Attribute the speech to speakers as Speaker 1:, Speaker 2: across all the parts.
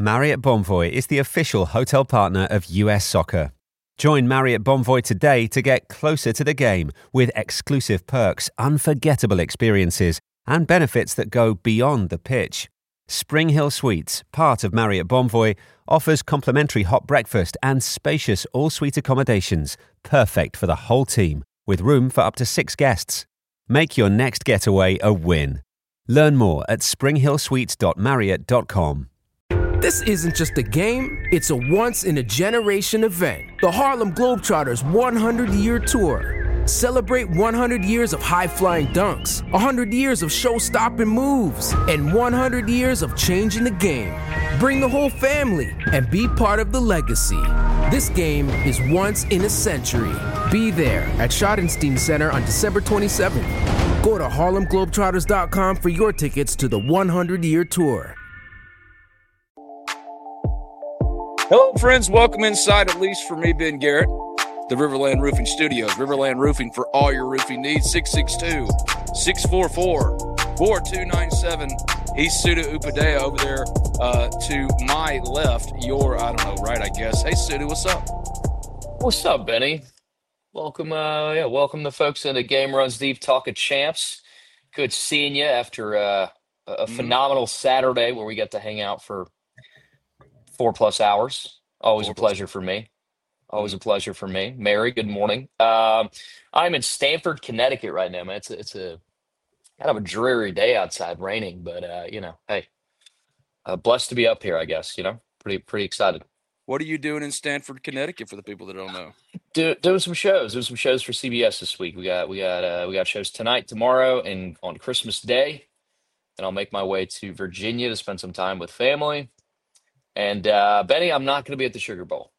Speaker 1: Marriott Bonvoy is the official hotel partner of US Soccer. Join Marriott Bonvoy today to get closer to the game with exclusive perks, unforgettable experiences, and benefits that go beyond the pitch. Spring Hill Suites, part of Marriott Bonvoy, offers complimentary hot breakfast and spacious all-suite accommodations, perfect for the whole team, with room for up to 6 guests. Make your next getaway a win. Learn more at springhillsuites.marriott.com.
Speaker 2: This isn't just a game, it's a once-in-a-generation event. The Harlem Globetrotters 100-year tour. Celebrate 100 years of high-flying dunks, 100 years of show-stopping moves, and 100 years of changing the game. Bring the whole family and be part of the legacy. This game is once in a century. Be there at Schottenstein Center on December 27th. Go to harlemglobetrotters.com for your tickets to the 100-year tour.
Speaker 3: Hello, friends. Welcome inside, at least for me, Ben Garrett, the Riverland Roofing Studios. Riverland Roofing for all your roofing needs. 662-644-4297. He's Suda Upadea over there to my left. Right, I guess. Hey, Suda, what's up?
Speaker 4: What's up, Benny? Welcome, welcome the folks into Game Runs Deep Talk of Champs. Good seeing you after a phenomenal Saturday where we got to hang out for 4+ hours. Always a pleasure for me. Always a pleasure for me. Mary, good morning. I'm in Stamford, Connecticut right now, man. It's a kind of a dreary day outside, raining, but hey, blessed to be up here, I guess. Pretty excited.
Speaker 3: What are you doing in Stamford, Connecticut, for the people that don't know?
Speaker 4: Doing some shows. Doing some shows for CBS this week. We got shows tonight, tomorrow, and on Christmas Day. And I'll make my way to Virginia to spend some time with family. And Benny, I'm not going to be at the Sugar Bowl.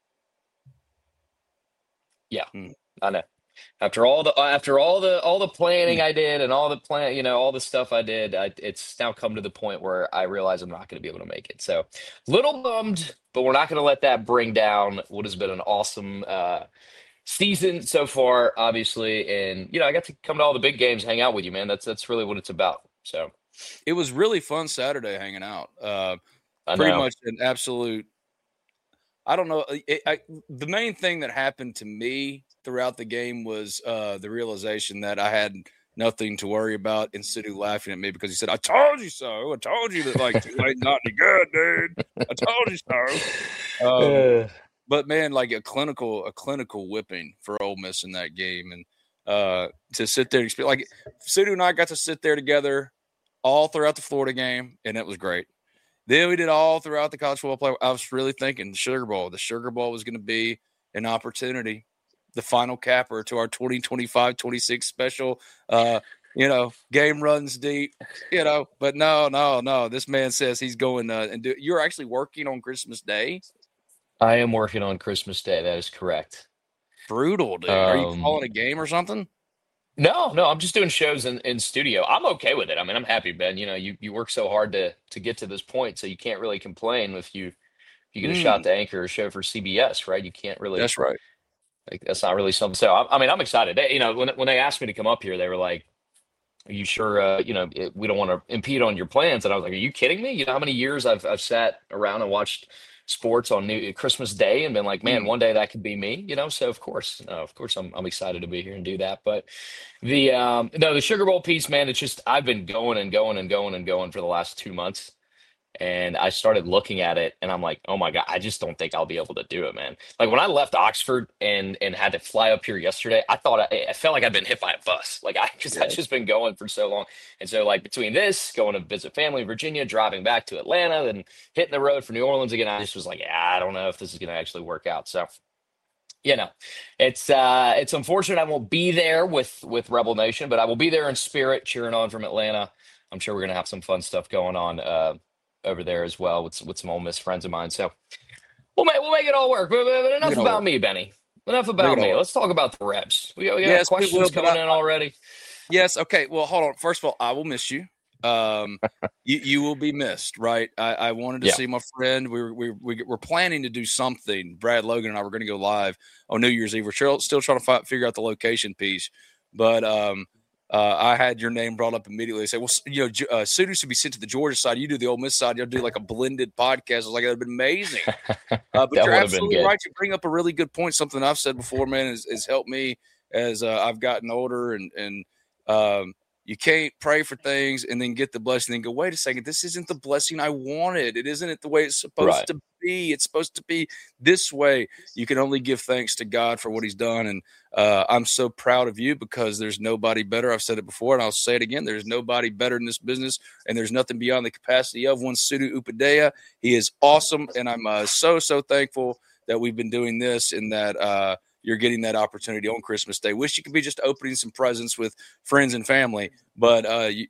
Speaker 4: Yeah, I know. After all the planning I did and all the stuff I did, it's now come to the point where I realize I'm not going to be able to make it. So, little bummed, but we're not going to let that bring down what has been an awesome season so far, obviously. And I got to come to all the big games, hang out with you, man. That's really what it's about. So,
Speaker 3: it was really fun Saturday hanging out. Pretty much an absolute. I don't know. The main thing that happened to me throughout the game was the realization that I had nothing to worry about, and Sidhu laughing at me because he said, "I told you so. I told you that too late, not any good, dude. I told you so." But man, like a clinical whipping for Ole Miss in that game, and to sit there and experience, Sidhu and I got to sit there together all throughout the Florida game, and it was great. Then we did all throughout the college football play. I was really thinking the Sugar Bowl. The Sugar Bowl was going to be an opportunity, the final capper to our 2025-26 special, game runs deep, But no. This man says he's going you're actually working on Christmas Day?
Speaker 4: I am working on Christmas Day. That is correct.
Speaker 3: Brutal, dude. Are you calling a game or something?
Speaker 4: No, I'm just doing shows in studio. I'm okay with it. I mean, I'm happy, Ben. You work so hard to get to this point, so you can't really complain if you get a shot to anchor a show for CBS, right? You can't really.
Speaker 3: That's right.
Speaker 4: That's not really something. So I'm excited. When they asked me to come up here, they were like, "Are you sure? We don't want to impede on your plans." And I was like, "Are you kidding me? You know how many years I've sat around and watched sports on Christmas Day and been like, man, one day that could be me, So of course I'm excited to be here and do that. But the Sugar Bowl piece, man, it's just I've been going and going and going and going for the last 2 months. And I started looking at it and I'm like, oh my God, I just don't think I'll be able to do it, man. Like when I left Oxford and had to fly up here yesterday, I felt like I'd been hit by a bus. Like I've just been going for so long. And so like between this, going to visit family in Virginia, driving back to Atlanta, then hitting the road for New Orleans again, I just was like, yeah, I don't know if this is going to actually work out. So, it's unfortunate I won't be there with Rebel Nation, but I will be there in spirit cheering on from Atlanta. I'm sure we're going to have some fun stuff going on over there as well with some Ole Miss friends of mine. So we'll make it all work. But enough about me, Benny. Enough about me. Let's talk about the Rebs. We got questions coming in already.
Speaker 3: Yes. Okay. Well, hold on. First of all, I will miss you. You will be missed, right? I wanted to see my friend. We're planning to do something. Brad Logan and I were going to go live on New Year's Eve. We're still trying to figure out the location piece, but I had your name brought up immediately. They said, well, Sudu should be sent to the Georgia side. You do the Ole Miss side. You'll do like a blended podcast. I was like, that would have been amazing. But you're absolutely right. You bring up a really good point. Something I've said before, man, has helped me as I've gotten older. And you can't pray for things and then get the blessing and go, wait a second, this isn't the blessing I wanted. It isn't the way it's supposed to be. It's supposed to be this way. You can only give thanks to God for what he's done. And I'm so proud of you because there's nobody better. I've said it before and I'll say it again. There's nobody better in this business, and there's nothing beyond the capacity of one Sudu Upadhyaya. He is awesome, and I'm so thankful that we've been doing this and that you're getting that opportunity on Christmas Day. Wish you could be just opening some presents with friends and family, but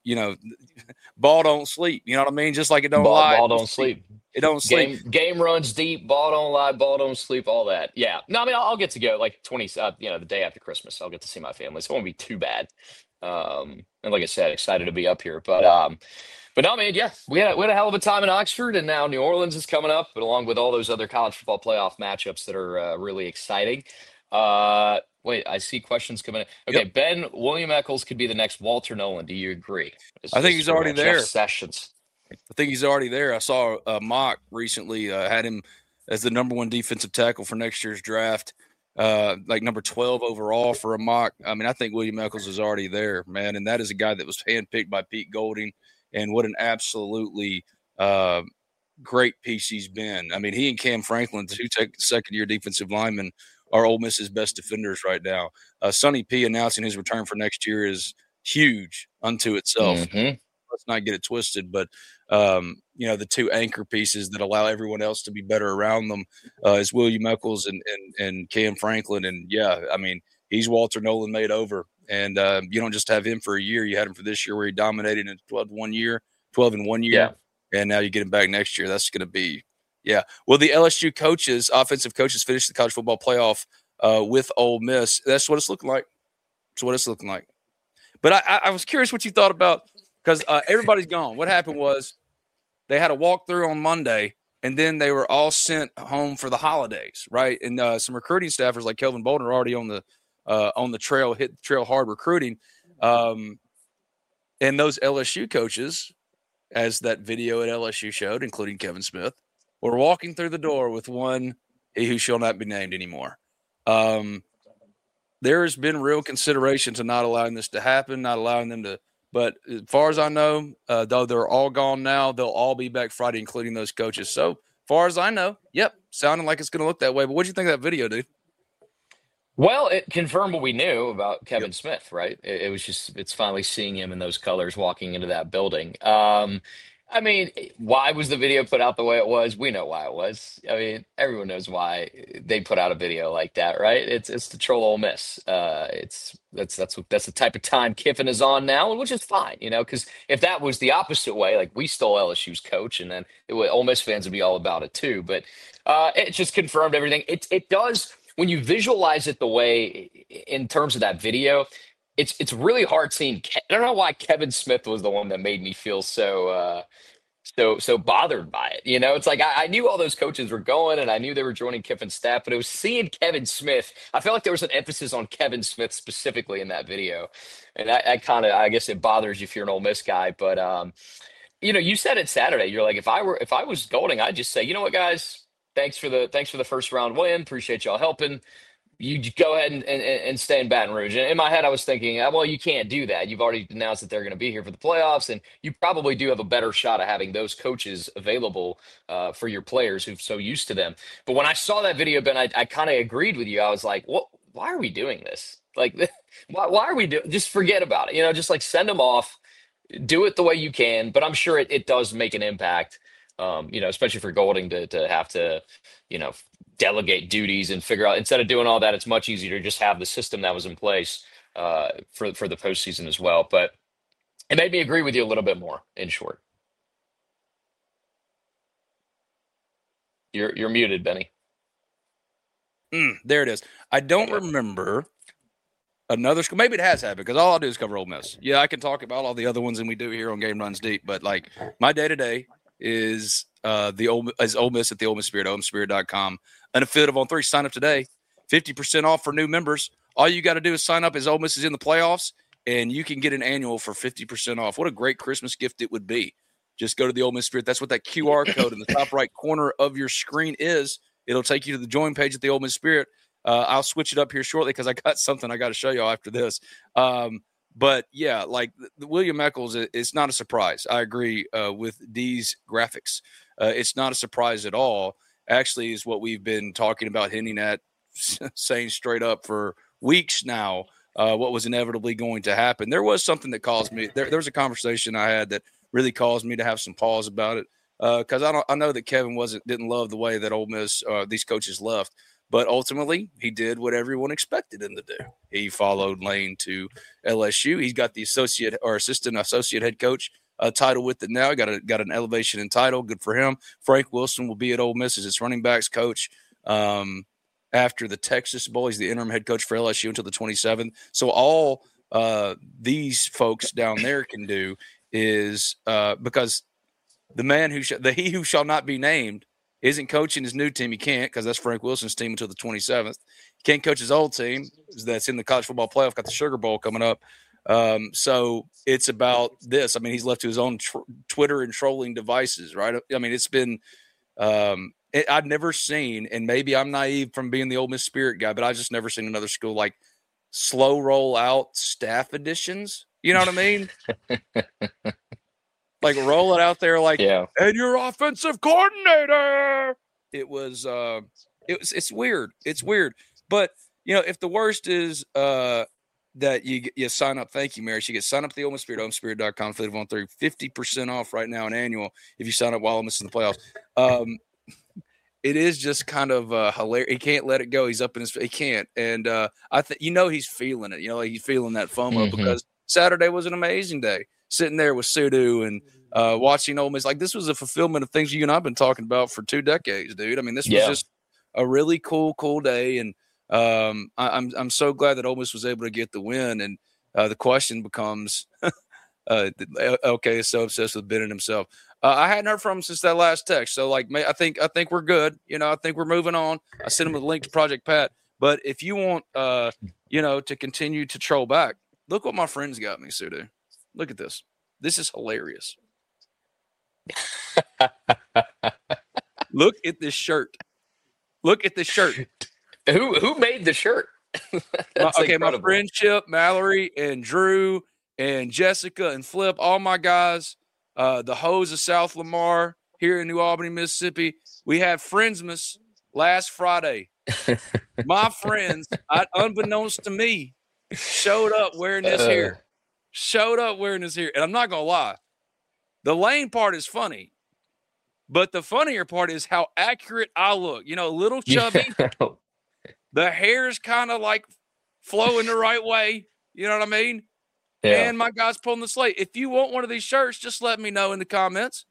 Speaker 3: ball don't sleep. You know what I mean? Just like it don't lie.
Speaker 4: Ball don't sleep.
Speaker 3: It don't sleep.
Speaker 4: Game runs deep. Ball don't lie. Ball don't sleep. All that. Yeah. No, I mean, I'll get to go like 20. The day after Christmas, I'll get to see my family. So it won't be too bad. And like I said, excited to be up here. But no, man, yeah, we had a hell of a time in Oxford, and now New Orleans is coming up, but along with all those other college football playoff matchups that are really exciting. Wait, I see questions coming in. Okay, yep. Ben, William Eccles could be the next Walter Nolan. Do you agree?
Speaker 3: I think he's already there.
Speaker 4: Jeff Sessions.
Speaker 3: I think he's already there. I saw a mock recently had him as the number 1 defensive tackle for next year's draft, like number 12 overall for a mock. I mean, I think William Eccles is already there, man, and that is a guy that was handpicked by Pete Golding, and what an absolutely great piece he's been. I mean, he and Cam Franklin, 2 second-year defensive linemen, are Ole Miss's best defenders right now. Sonny P announcing his return for next year is huge unto itself. Mm-hmm. Let's not get it twisted, but the 2 anchor pieces that allow everyone else to be better around them is William Eccles and Cam Franklin. And yeah, I mean, he's Walter Nolan made over. And you don't just have him for a year. You had him for this year where he dominated in 12 in 1 year. Yeah. And now you get him back next year. That's going to be, yeah. Well, the LSU coaches, offensive coaches, finished the college football playoff with Ole Miss. That's what it's looking like. But I was curious what you thought about, because everybody's gone. What happened was they had a walkthrough on Monday, and then they were all sent home for the holidays, right? And some recruiting staffers like Kelvin Bolden are already on the trail, hit the trail hard recruiting. And those LSU coaches, as that video at LSU showed, including Kevin Smith, were walking through the door with one, he who shall not be named anymore. There has been real consideration to not allowing this to happen, not allowing them to. But as far as I know, though they're all gone now, they'll all be back Friday, including those coaches. So far as I know, yep, sounding like it's going to look that way. But what do you think of that video, dude?
Speaker 4: Well, it confirmed what we knew about Kevin Smith, right? It was just, it's finally seeing him in those colors walking into that building. I mean, why was the video put out the way it was? We know why it was. I mean, everyone knows why they put out a video like that, right? It's to troll Ole Miss. That's the type of time Kiffin is on now, which is fine, because if that was the opposite way, like we stole LSU's coach, and then Ole Miss fans would be all about it too. But it just confirmed everything. It does, when you visualize it the way in terms of that video. It's really hard seeing. I don't know why Kevin Smith was the one that made me feel so bothered by it. It's like I knew all those coaches were going, and I knew they were joining Kiffin's staff, but it was seeing Kevin Smith. I felt like there was an emphasis on Kevin Smith specifically in that video, and I guess it bothers you if you're an Ole Miss guy. But you said it Saturday. You're like, if I was Golding, I'd just say, you know what, guys, thanks for the first round win. Appreciate y'all helping. You go ahead and stay in Baton Rouge. And in my head, I was thinking, well, you can't do that. You've already announced that they're going to be here for the playoffs, and you probably do have a better shot of having those coaches available for your players who've so used to them. But when I saw that video, Ben, I kind of agreed with you. I was like, what? Why are we doing this? Like, why are we doing? Just forget about it. Just like send them off, do it the way you can. But I'm sure it does make an impact. Especially for Golding to have to, delegate duties and figure out, instead of doing all that, it's much easier to just have the system that was in place for the postseason as well. But it made me agree with you a little bit more, in short. You're muted, Benny.
Speaker 3: There it is. I don't remember another school. Maybe it has happened, because all I do is cover Ole Miss. Yeah, I can talk about all the other ones, and we do here on Game Runs Deep. But like my day-to-day is Ole Miss at the Ole Miss Spirit, OleMissSpirit.com. An affiliate of On3. Sign up today. 50% off for new members. All you got to do is sign up as Ole Miss is in the playoffs, and you can get an annual for 50% off. What a great Christmas gift it would be. Just go to the Ole Miss Spirit. That's what that QR code in the top right corner of your screen is. It'll take you to the join page at the Ole Miss Spirit. I'll switch it up here shortly because I got something I got to show y'all after this. But, yeah, like the William Eccles, it's not a surprise. I agree with D's graphics. It's not a surprise at all. Actually, is what we've been talking about, hinting at, saying straight up for weeks now what was inevitably going to happen. There was something that caused me. There was a conversation I had that really caused me to have some pause about it because I know that Kevin didn't love the way that Ole Miss these coaches left. But ultimately, he did what everyone expected him to do. He followed Lane to LSU. He's got the assistant associate head coach title with it now. Got an elevation in title. Good for him. Frank Wilson will be at Ole Miss as its running backs coach after the Texas Bowl. He's the interim head coach for LSU until the 27th. So all these folks down there can do is because the man he who shall not be named isn't coaching his new team. He can't because that's Frank Wilson's team until the 27th. He can't coach his old team that's in the college football playoff, got the Sugar Bowl coming up. So it's about this. I mean, he's left to his own Twitter and trolling devices, right? I mean, it's been I've never seen, and maybe I'm naive from being the Ole Miss Spirit guy, but I've just never seen another school like slow roll out staff additions. You know what I mean? Like roll it out there like, and your offensive coordinator. It's weird. It's weird. But, you know, if the worst is that you sign up, thank you, Mary. You get sign up to the Ole Miss Spirit, OleMissSpirit.com, 50% off right now, an annual, if you sign up while Ole Miss in the playoffs. It is just kind of hilarious. He can't let it go. He's up in his – he can't. And I think he's feeling it. You know, like he's feeling that FOMO because Saturday was an amazing day. Sitting there with Sudu and watching Ole Miss. Like, this was a fulfillment of things you and I have been talking about for 2 decades, dude. I mean, this was just a really cool day. And I'm so glad that Ole Miss was able to get the win. And the question becomes, LK is so obsessed with Bennett himself. I hadn't heard from him since that last text. So, like, I think we're good. You know, I think we're moving on. I sent him a link to Project Pat. But if you want, to continue to troll back, look what my friends got me, Sudu. Look at this. This is hilarious. Look at this shirt. Look at this shirt.
Speaker 4: Who made the shirt?
Speaker 3: My friendship, Mallory and Drew and Jessica and Flip, all my guys, the hoes of South Lamar here in New Albany, Mississippi. We had Friendsmas last Friday. My friends, unbeknownst to me, showed up wearing this here. And I'm not going to lie. The Lane part is funny. But the funnier part is how accurate I look. You know, a little chubby. The hair's kind of like flowing the right way. You know what I mean? Yeah. And my guy's pulling the slate. If you want one of these shirts, just let me know in the comments.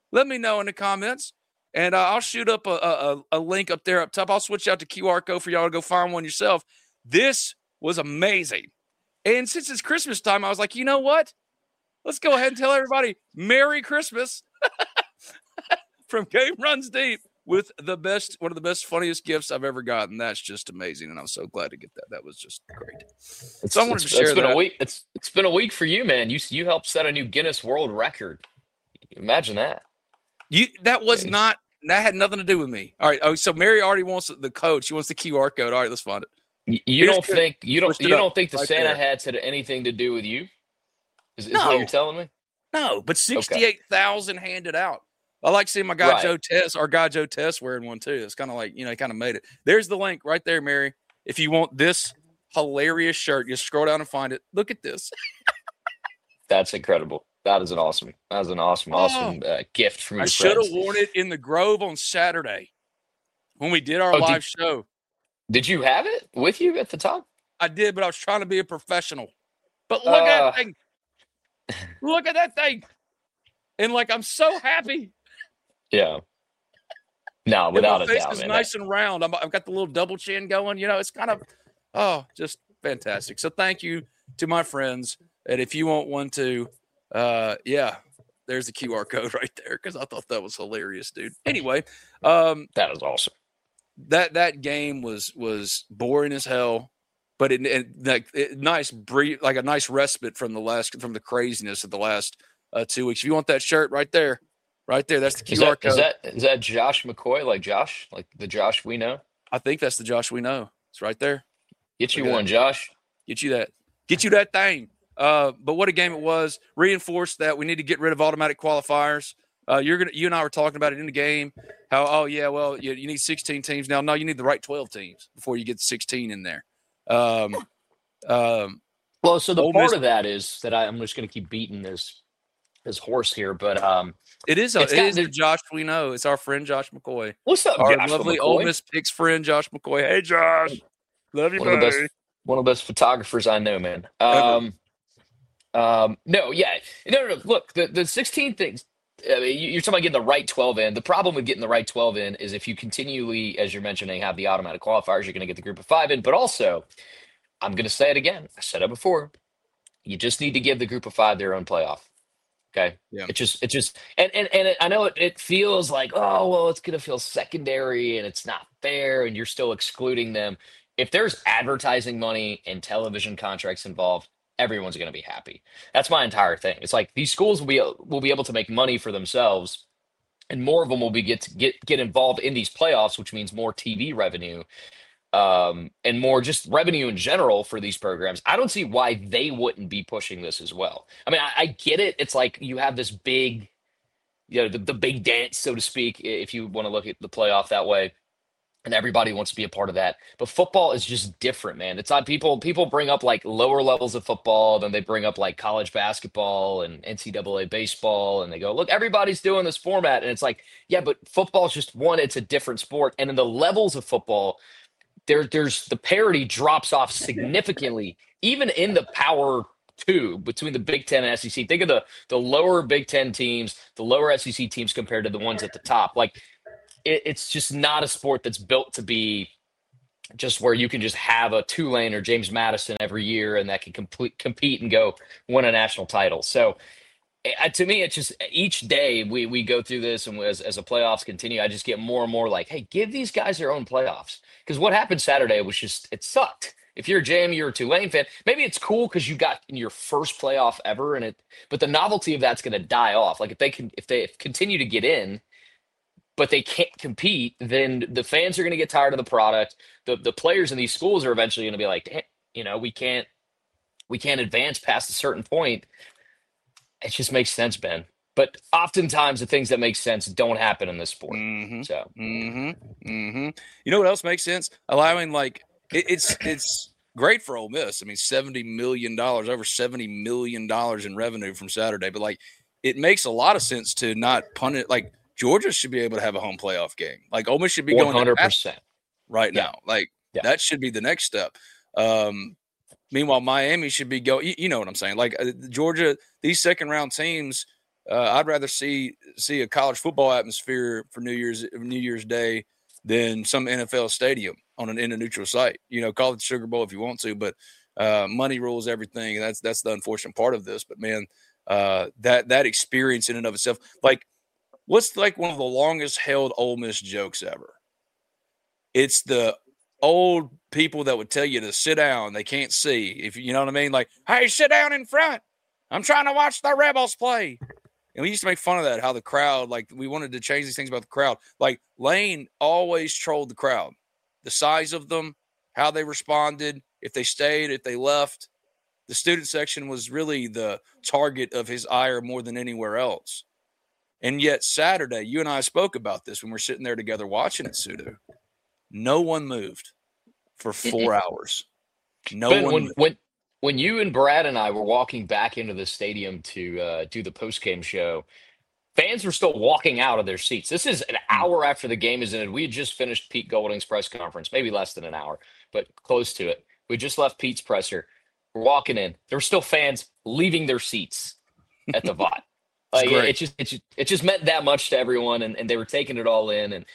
Speaker 3: And I'll shoot up a link up there up top. I'll switch out the QR code for y'all to go find one yourself. This was amazing. And since it's Christmas time, I was like, you know what? Let's go ahead and tell everybody Merry Christmas from Game Runs Deep with one of the best, funniest gifts I've ever gotten. That's just amazing. And I'm so glad to get that. That was just great. So I wanted to share that.
Speaker 4: It's been a week for you, man. You helped set a new Guinness World Record. Imagine that.
Speaker 3: That had nothing to do with me. All right. Oh, so Mary already wants the code. She wants the QR code. All right, let's find it.
Speaker 4: You don't think the Santa hats had anything to do with you? Is what you're telling me?
Speaker 3: No, but 68,000 handed out. I like seeing my guy Joe Tess wearing one too. It's kind of like, he kind of made it. There's the link right there, Mary. If you want this hilarious shirt, just scroll down and find it. Look at this.
Speaker 4: That's incredible. That is an awesome gift from your friends.
Speaker 3: I should have worn it in the Grove on Saturday when we did our live show.
Speaker 4: Did you have it with you at the time?
Speaker 3: I did, but I was trying to be a professional. But look at that thing. Look at that thing. And, I'm so happy.
Speaker 4: Yeah. No, without a doubt.
Speaker 3: My face is nice and round. I've got the little double chin going. It's kind of, just fantastic. So thank you to my friends. And if you want one too, there's the QR code right there because I thought that was hilarious, dude. Anyway.
Speaker 4: That was awesome.
Speaker 3: That game was boring as hell. but nice breathe, like a nice respite from the craziness of the last 2 weeks. If you want that shirt right there, that's the QR code.
Speaker 4: Is that Josh McCoy, like the Josh we know?
Speaker 3: I think that's the Josh we know. It's right there.
Speaker 4: Get you one, Josh.
Speaker 3: Get you that thing. But what a game it was. Reinforced that we need to get rid of automatic qualifiers. You and I were talking about it in the game. How you need 16 teams now. No, you need the right 12 teams before you get 16 in there.
Speaker 4: So the part of that is that I'm just going to keep beating this horse here, but
Speaker 3: it is the Josh we know. It's our friend Josh McCoy.
Speaker 4: What's up,
Speaker 3: our
Speaker 4: Josh
Speaker 3: lovely Ole Miss Picks friend Josh McCoy? Hey, Josh, love you, buddy.
Speaker 4: One of the best photographers I know, man. No. Look, the 16 things. I mean, you're talking about getting the right 12 in. The problem with getting the right 12 in is if you continually, as you're mentioning, have the automatic qualifiers, you're going to get the group of 5 in. But also, I'm going to say it again. I said it before. You just need to give the group of 5 their own playoff. Okay.
Speaker 3: Yeah.
Speaker 4: It just, and I know it feels like, oh, well, it's going to feel secondary and it's not fair and you're still excluding them. If there's advertising money and television contracts involved, everyone's going to be happy. That's my entire thing. It's like these schools will be able to make money for themselves, and more of them will get involved in these playoffs, which means more TV revenue, and more just revenue in general for these programs. I don't see why they wouldn't be pushing this as well. I mean, I get it. It's like you have this big, the big dance, so to speak, if you want to look at the playoff that way. And everybody wants to be a part of that. But football is just different, man. It's not people bring up like lower levels of football, then they bring up like college basketball and NCAA baseball, and they go, look, everybody's doing this format. And it's like, yeah, but football is just one, it's a different sport. And in the levels of football, there's the parity drops off significantly, even in the Power 2 between the Big Ten and SEC. Think of the lower Big Ten teams, the lower SEC teams compared to the ones at the top. Like, it's just not a sport that's built to be just where you can just have a Tulane or James Madison every year and that can compete and go win a national title. So to me, it's just each day we go through this, and as the playoffs continue, I just get more and more like, hey, give these guys their own playoffs. Because what happened Saturday was just, it sucked. If you're a JMU or a Tulane fan, maybe it's cool because you got in your first playoff ever, but the novelty of that's going to die off. Like if they continue to get in, but they can't compete, then the fans are going to get tired of the product. The players in these schools are eventually going to be like, we can't advance past a certain point. It just makes sense, Ben. But oftentimes the things that make sense don't happen in this sport.
Speaker 3: Mm-hmm.
Speaker 4: So,
Speaker 3: You know what else makes sense? Allowing it's great for Ole Miss. I mean, $70 million, over $70 million in revenue from Saturday. But it makes a lot of sense to not punt it. Like, Georgia should be able to have a home playoff game. Like, Ole Miss should be going
Speaker 4: 100%
Speaker 3: right now. That should be the next step. Meanwhile, Miami should be going. You know what I'm saying? Like, Georgia, these second round teams, I'd rather see a college football atmosphere for New Year's Day than some NFL stadium in a neutral site. Call it the Sugar Bowl if you want to, but money rules everything. And that's the unfortunate part of this. But man, that experience in and of itself, what's one of the longest held Ole Miss jokes ever? It's the old people that would tell you to sit down. They can't see. If you know what I mean? Like, hey, sit down in front. I'm trying to watch the Rebels play. And we used to make fun of that, how the crowd, we wanted to change these things about the crowd. Like, Lane always trolled the crowd. The size of them, how they responded, if they stayed, if they left. The student section was really the target of his ire more than anywhere else. And yet Saturday, you and I spoke about this when we're sitting there together watching it, Sudo. No one moved for 4 hours.
Speaker 4: When you and Brad and I were walking back into the stadium to do the post-game show, fans were still walking out of their seats. This is an hour after the game is ended. We had just finished Pete Golding's press conference, maybe less than an hour, but close to it. We just left Pete's presser. We're walking in. There were still fans leaving their seats at the VOT. It just meant that much to everyone, and they were taking it all in. And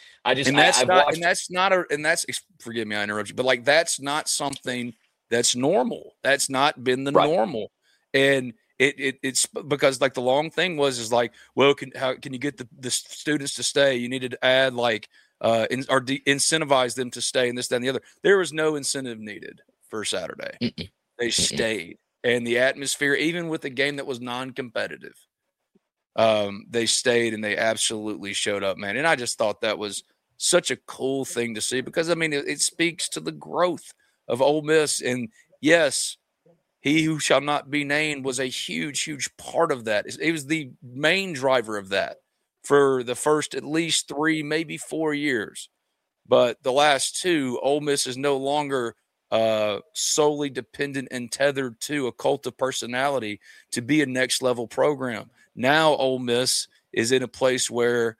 Speaker 3: forgive me, I interrupt you, but that's not something that's normal. That's not been the normal. And it's because the long thing is well, how can you get the students to stay? You needed to add incentivize them to stay and this, that, and the other. There was no incentive needed for Saturday.
Speaker 4: Mm-mm.
Speaker 3: They stayed. And the atmosphere, even with a game that was non-competitive, they stayed and they absolutely showed up, man. And I just thought that was such a cool thing to see because, I mean, it speaks to the growth of Ole Miss. And, yes, he who shall not be named was a huge, huge part of that. It was the main driver of that for the first at least 3, maybe 4 years. But the last 2, Ole Miss is no longer solely dependent and tethered to a cult of personality to be a next level program. Now Ole Miss is in a place where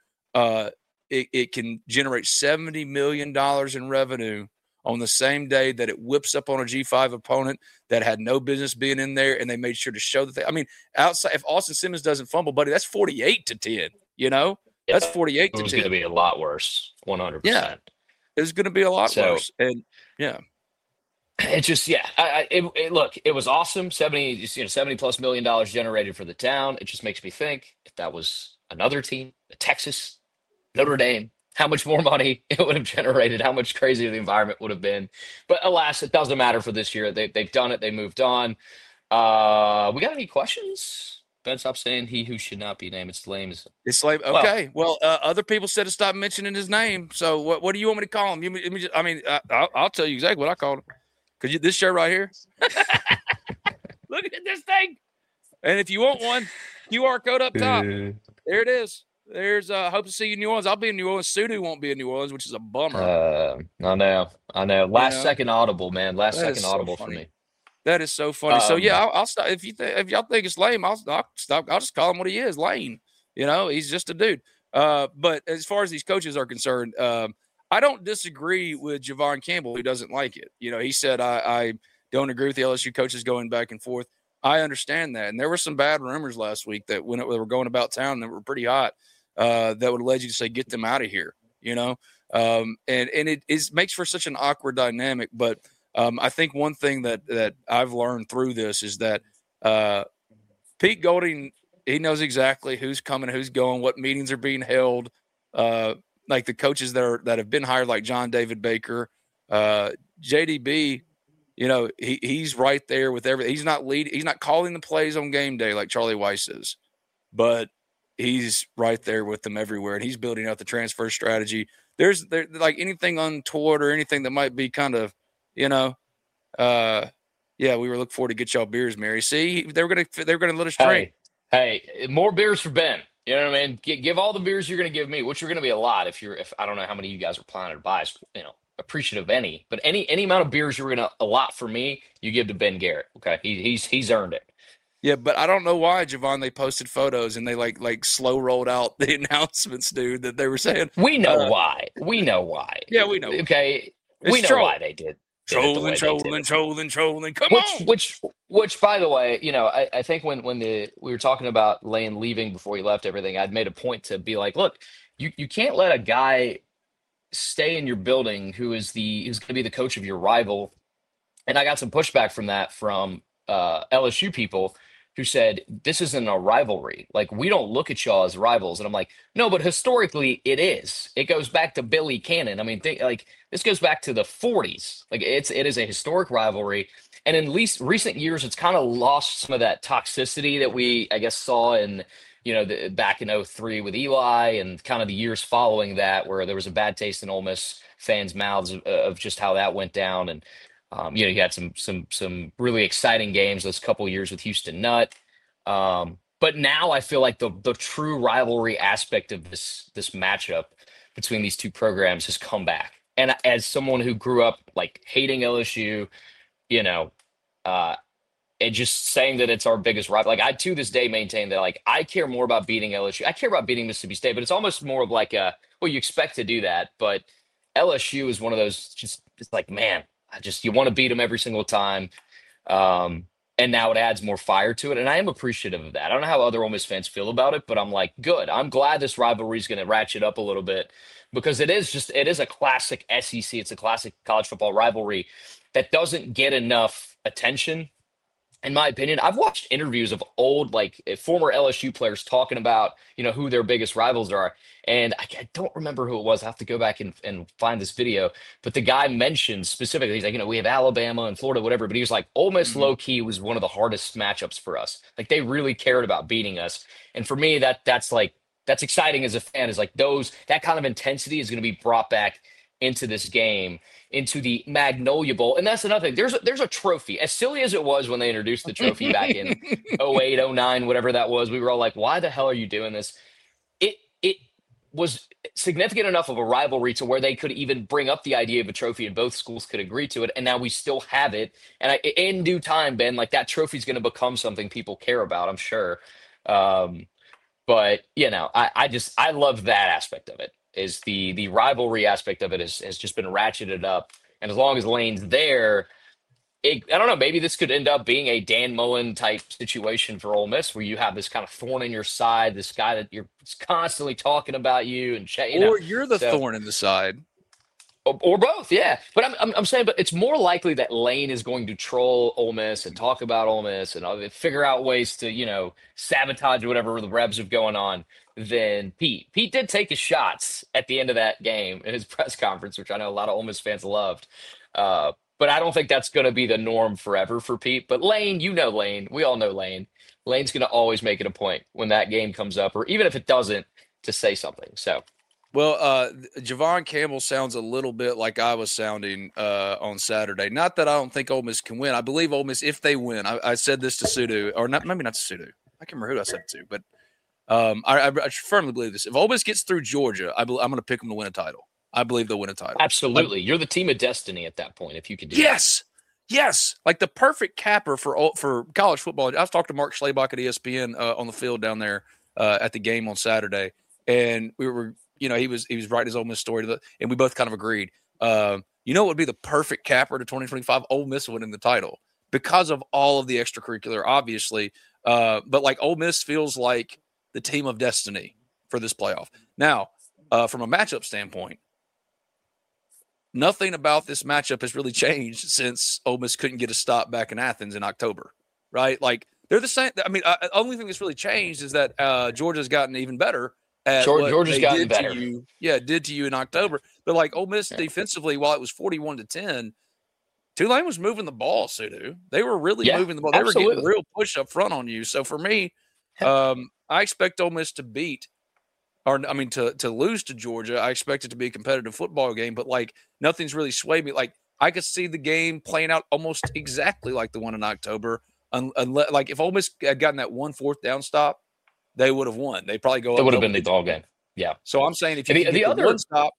Speaker 3: it can generate $70 million in revenue on the same day that it whips up on a G5 opponent that had no business being in there, and they made sure to show that I mean, outside, if Austin Simmons doesn't fumble, buddy, that's 48-10, you know?
Speaker 4: Yeah,
Speaker 3: that's 48-10.
Speaker 4: It was going to be a lot worse, 100%.
Speaker 3: Yeah, it was going to be a lot worse. And, yeah.
Speaker 4: It just, look, it was awesome. 70 plus $1 million generated for the town. It just makes me think if that was another team, Texas, Notre Dame, how much more money it would have generated, how much crazier the environment would have been. But alas, it doesn't matter for this year. They've done it. They moved on. We got any questions? Ben, stop saying he who should not be named. It's lame.
Speaker 3: It's lame. Okay. Well, other people said to stop mentioning his name. So what do you want me to call him? I'll tell you exactly what I called him. Because this shirt right here. Look at this thing. And if you want one, QR code up top. There it is. There's hope to see you in New Orleans. I'll be in New Orleans. Sudu won't be in New Orleans, which is a bummer.
Speaker 4: I know. Last second audible, man. Last second audible for me.
Speaker 3: That is so funny. So yeah, I'll stop. If y'all think it's lame, I'll stop. I'll just call him what he is, Lane. You know, he's just a dude. But as far as these coaches are concerned, I don't disagree with Javon Campbell, who doesn't like it. You know, he said, I don't agree with the LSU coaches going back and forth. I understand that. And there were some bad rumors last week that when they were going about town that were pretty hot, that would have led you to say, get them out of here, you know? And it makes for such an awkward dynamic. But I think one thing that I've learned through this is that Pete Golding, he knows exactly who's coming, who's going, what meetings are being held. Like the coaches that have been hired, like John David Baker, JDB, you know, he's right there with everything. He's not calling the plays on game day like Charlie Weiss is, but he's right there with them everywhere, and he's building out the transfer strategy. There's like anything untoward or anything that might be kind of, you know, we were looking forward to get y'all beers, Mary. See, they're gonna let us drink.
Speaker 4: Hey, more beers for Ben. You know what I mean? Give all the beers you're going to give me, which are going to be a lot. If I don't know how many of you guys are planning to buy, you know, appreciative of any, but any amount of beers you're going to allot for me, you give to Ben Garrett. Okay, he's earned it.
Speaker 3: Yeah, but I don't know why, Javon. They posted photos and they like slow rolled out the announcements, dude. That they were saying.
Speaker 4: We know why. We know why.
Speaker 3: Yeah, we know.
Speaker 4: Okay, we know why they did.
Speaker 3: Trolling. Come on.
Speaker 4: Which, by the way, you know, I think when we were talking about Lane leaving before he left everything, I'd made a point to be like, look, you can't let a guy stay in your building who's going to be the coach of your rival. And I got some pushback from that from LSU people who said, this isn't a rivalry. Like, we don't look at y'all as rivals. And I'm like, no, but historically it is. It goes back to Billy Cannon. I mean, this goes back to the 40s. Like, it is a historic rivalry. And in least recent years, it's kind of lost some of that toxicity that we, I guess, saw in, you know, back in 2003 with Eli and kind of the years following that, where there was a bad taste in Ole Miss fans' mouths of just how that went down. And, you know, you had some really exciting games those couple of years with Houston Nutt. But now I feel like the true rivalry aspect of this matchup between these two programs has come back. And as someone who grew up like hating LSU, you know, and just saying that it's our biggest rival, like I to this day maintain that like I care more about beating LSU. I care about beating Mississippi State, but it's almost more of like you expect to do that, but LSU is one of those it's like, man, you want to beat them every single time. And now it adds more fire to it. And I am appreciative of that. I don't know how other Ole Miss fans feel about it, but I'm like, good. I'm glad this rivalry is going to ratchet up a little bit because it is a classic SEC. It's a classic college football rivalry that doesn't get enough attention in my opinion. I've watched interviews of old, like former LSU players talking about, who their biggest rivals are. And I don't remember who it was. I have to go back and find this video. But the guy mentioned specifically, he's like, we have Alabama and Florida, whatever. But he was like, Ole Miss
Speaker 3: Mhm.
Speaker 4: low key was one of the hardest matchups for us. Like they really cared about beating us. And for me, that's exciting as a fan, is like that kind of intensity is going to be brought back into this game, into the Magnolia Bowl. And that's another thing. There's a trophy. As silly as it was when they introduced the trophy back in 08, 09, whatever that was, we were all like, why the hell are you doing this? It was significant enough of a rivalry to where they could even bring up the idea of a trophy and both schools could agree to it. And now we still have it. And in due time, Ben, like that trophy is going to become something people care about, I'm sure. But I love that aspect of it. Is the rivalry aspect of it has just been ratcheted up, and as long as Lane's there, I don't know. Maybe this could end up being a Dan Mullen type situation for Ole Miss, where you have this kind of thorn in your side, this guy that you're constantly talking about you and
Speaker 3: Or you're the
Speaker 4: so,
Speaker 3: thorn in the side.
Speaker 4: or both, yeah. But I'm saying, but it's more likely that Lane is going to troll Ole Miss and talk about Ole Miss and figure out ways to sabotage whatever the Rebs have going on than Pete. Pete did take his shots at the end of that game in his press conference, which I know a lot of Ole Miss fans loved. But I don't think that's going to be the norm forever for Pete. But Lane, Lane. We all know Lane. Lane's going to always make it a point when that game comes up, or even if it doesn't, to say something. So.
Speaker 3: Well, Javon Campbell sounds a little bit like I was sounding on Saturday. Not that I don't think Ole Miss can win. I believe Ole Miss, if they win, I said this to Sudu, or not, maybe not to Sudu. I can't remember who I said it to, but I firmly believe this. If Ole Miss gets through Georgia, I'm going to pick them to win a title. I believe they'll win a title.
Speaker 4: Absolutely. You're the team of destiny at that point if you could do
Speaker 3: that. Yes. Like the perfect capper for college football. I was talking to Mark Schlabach at ESPN on the field down there at the game on Saturday, and we were – he was writing his Ole Miss story, and we both kind of agreed. What would be the perfect capper to 2025? Ole Miss winning the title because of all of the extracurricular, obviously. But like Ole Miss feels like the team of destiny for this playoff. Now, from a matchup standpoint, nothing about this matchup has really changed since Ole Miss couldn't get a stop back in Athens in October, right? Like they're the same. I mean, the only thing that's really changed is that Georgia's gotten even better.
Speaker 4: Georgia's gotten better.
Speaker 3: Did to you in October. But like Ole Miss defensively, while it was 41-10, Tulane was moving the ball, Sudu. They were really moving the ball. They
Speaker 4: absolutely.
Speaker 3: were getting real push up front on you. So for me, I expect Ole Miss to to lose to Georgia. I expect it to be a competitive football game, but like nothing's really swayed me. Like I could see the game playing out almost exactly like the one in October. Unless, like if Ole Miss had gotten that 1 4th down stop, they would have won. They probably go.
Speaker 4: It would have been the ball game. Yeah.
Speaker 3: So I'm saying if you get the other one stop.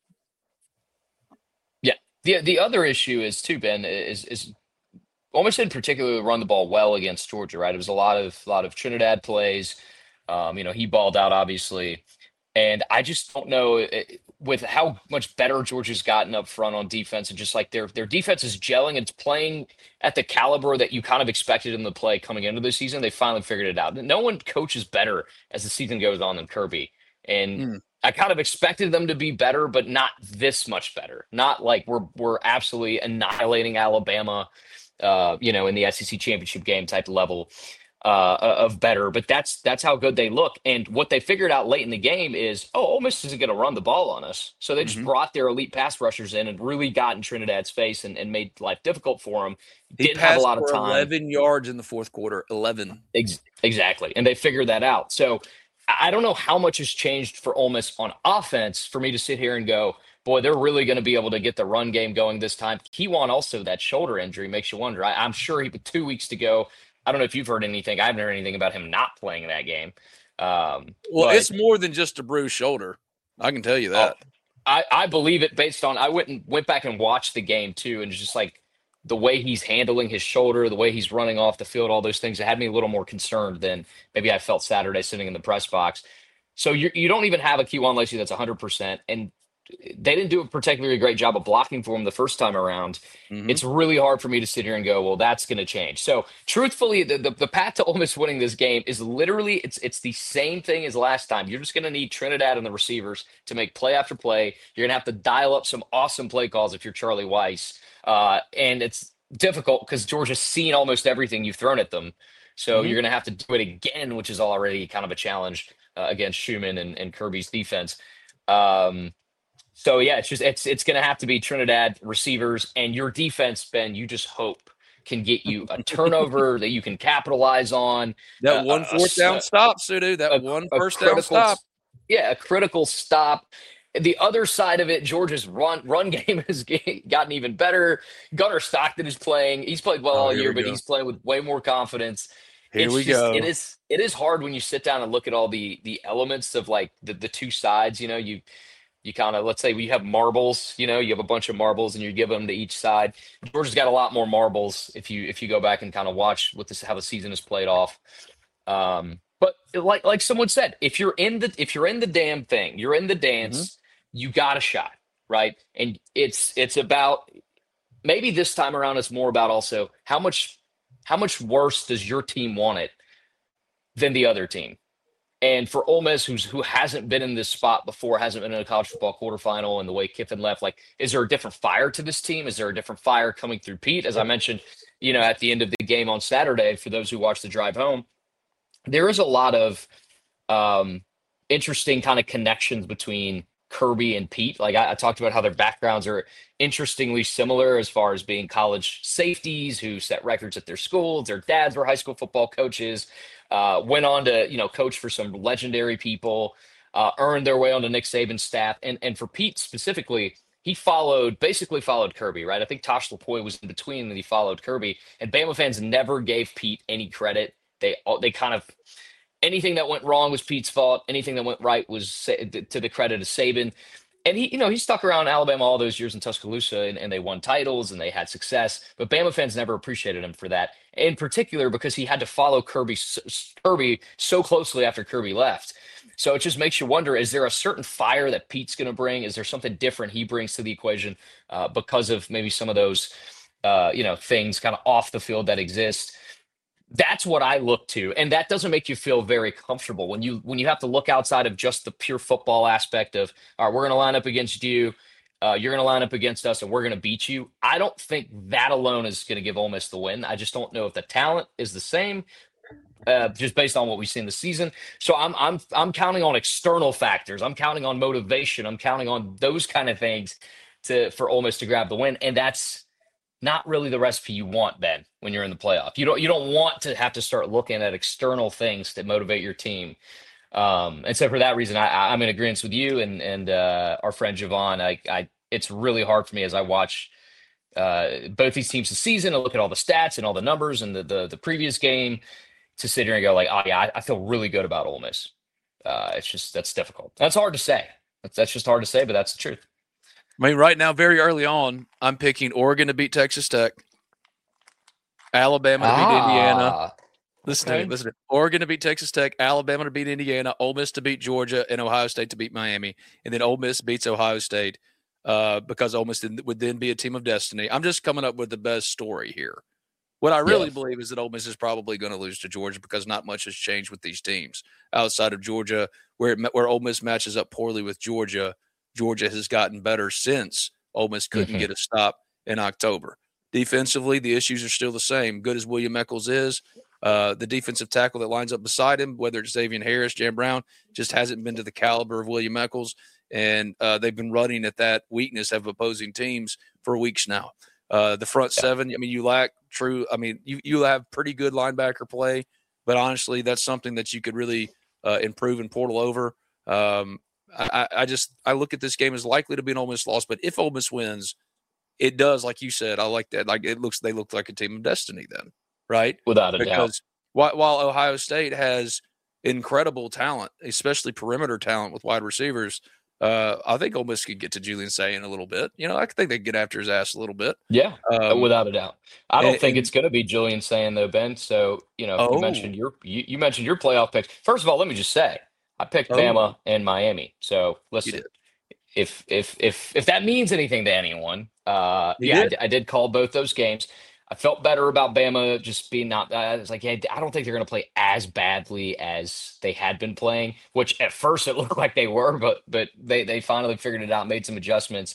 Speaker 4: Yeah. The other issue is too, Ben, is Ole Miss didn't particularly run the ball well against Georgia, right? It was a lot of Trinidad plays. He balled out obviously, and I just don't know with how much better Georgia's gotten up front on defense, and just like their defense is gelling and it's playing at the caliber that you kind of expected them to play coming into the season. They finally figured it out. No one coaches better as the season goes on than Kirby. And I kind of expected them to be better, but not this much better. Not like we're absolutely annihilating Alabama, in the SEC championship game type level of better. But that's how good they look. And what they figured out late in the game is, Ole Miss isn't going to run the ball on us. So they just brought their elite pass rushers in and really got in Trinidad's face and made life difficult for him. Didn't have a lot of time.
Speaker 3: 11 yards in the fourth quarter. 11.
Speaker 4: Exactly. And they figured that out. So I don't know how much has changed for Ole Miss on offense for me to sit here and go, boy, they're really going to be able to get the run game going this time. Kewan also, that shoulder injury makes you wonder. I'm sure he put 2 weeks to go. I don't know if you've heard anything. I haven't heard anything about him not playing in that game.
Speaker 3: It's more than just a bruised shoulder. I can tell you that.
Speaker 4: I believe it based on – I went back and watched the game too, and it's just like the way he's handling his shoulder, the way he's running off the field, all those things, it had me a little more concerned than maybe I felt Saturday sitting in the press box. So you don't even have a Kewan Lacey that's 100%, and they didn't do a particularly great job of blocking for him the first time around. It's really hard for me to sit here and go, well, that's going to change. So truthfully, the path to Ole Miss winning this game is literally, it's the same thing as last time. You're just going to need Trinidad and the receivers to make play after play. You're going to have to dial up some awesome play calls if you're Charlie Weiss. And difficult because Georgia's seen almost everything you've thrown at them. So you're going to have to do it again, which is already kind of a challenge against Schumann and Kirby's defense. So yeah, it's going to have to be Trinidad receivers and your defense, Ben. You just hope can get you a turnover that you can capitalize on.
Speaker 3: That one fourth down stop, Sudu. That one first down stop.
Speaker 4: Yeah, a critical stop. The other side of it, Georgia's run game has gotten even better. Gunnar Stockton is playing. He's played well all year, but he's playing with way more confidence.
Speaker 3: Here we go.
Speaker 4: It is hard when you sit down and look at all the elements of like the two sides. You know, you kind of, let's say you have marbles, you know, you have a bunch of marbles and you give them to each side. Georgia's got a lot more marbles if you go back and kind of watch how the season is played off. But like someone said, if you're in the damn thing, you're in the dance, you got a shot, right? And it's about, maybe this time around it's more about also how much worse does your team want it than the other team? And for Ole Miss, who hasn't been in this spot before, hasn't been in a college football quarterfinal, and the way Kiffin left, like, is there a different fire to this team? Is there a different fire coming through Pete? As I mentioned, you know, at the end of the game on Saturday, for those who watched the drive home, there is a lot of interesting kind of connections between Kirby and Pete. Like I talked about how their backgrounds are interestingly similar as far as being college safeties who set records at their schools. Their dads were high school football coaches. Went on to, you know, coach for some legendary people, earned their way onto Nick Saban's staff. And for Pete specifically, he basically followed Kirby, right? I think Tosh Lupoi was in between and he followed Kirby. And Bama fans never gave Pete any credit. They kind of, anything that went wrong was Pete's fault. Anything that went right was to the credit of Saban. And he stuck around Alabama all those years in Tuscaloosa, and they won titles and they had success. But Bama fans never appreciated him for that, in particular because he had to follow Kirby so closely after Kirby left. So it just makes you wonder: is there a certain fire that Pete's going to bring? Is there something different he brings to the equation because of maybe some of those things kind of off the field that exist? That's what I look to, and that doesn't make you feel very comfortable when you have to look outside of just the pure football aspect of, all right, we're going to line up against you, you're going to line up against us, and we're going to beat you. I don't think that alone is going to give Ole Miss the win. I just don't know if the talent is the same, just based on what we've seen this season. So I'm counting on external factors. I'm counting on motivation. I'm counting on those kind of things for Ole Miss to grab the win, and that's not really the recipe you want, Ben, when you're in the playoff. You don't want to have to start looking at external things that motivate your team. And so for that reason, I'm in agreement with you and our friend Javon. It's really hard for me as I watch both these teams this season and look at all the stats and all the numbers and the previous game to sit here and go like, oh yeah, I feel really good about Ole Miss. That's difficult. That's hard to say. That's just hard to say, but that's the truth.
Speaker 3: I mean, right now, very early on, I'm picking Oregon to beat Texas Tech, Alabama to beat Indiana. Listen to me. Oregon to beat Texas Tech, Alabama to beat Indiana, Ole Miss to beat Georgia, and Ohio State to beat Miami. And then Ole Miss beats Ohio State because Ole Miss would then be a team of destiny. I'm just coming up with the best story here. What I really believe is that Ole Miss is probably going to lose to Georgia because not much has changed with these teams outside of Georgia, where Ole Miss matches up poorly with Georgia. Georgia has gotten better since Ole Miss couldn't get a stop in October. Defensively, the issues are still the same. Good as William Eccles is, the defensive tackle that lines up beside him, whether it's Xavier Harris, Jan Brown, just hasn't been to the caliber of William Eccles, and they've been running at that weakness of opposing teams for weeks now. The front seven, I mean, you lack true – I mean, you have pretty good linebacker play, but honestly, that's something that you could really improve and portal over. I look at this game as likely to be an Ole Miss loss, but if Ole Miss wins, it does, like you said, I like that. Like they look like a team of destiny then, right?
Speaker 4: Without a doubt.
Speaker 3: Because while Ohio State has incredible talent, especially perimeter talent with wide receivers, I think Ole Miss could get to Julian Sayin a little bit. You know, I think they could get after his ass a little bit.
Speaker 4: Yeah, without a doubt. I don't think it's going to be Julian Sayin though, Ben. So you mentioned you mentioned your playoff picks. First of all, let me just say, I picked Bama and Miami. So listen, if that means anything to anyone, I did call both those games. I felt better about Bama just being not. I was like, yeah, I don't think they're going to play as badly as they had been playing. Which at first it looked like they were, but they finally figured it out, made some adjustments.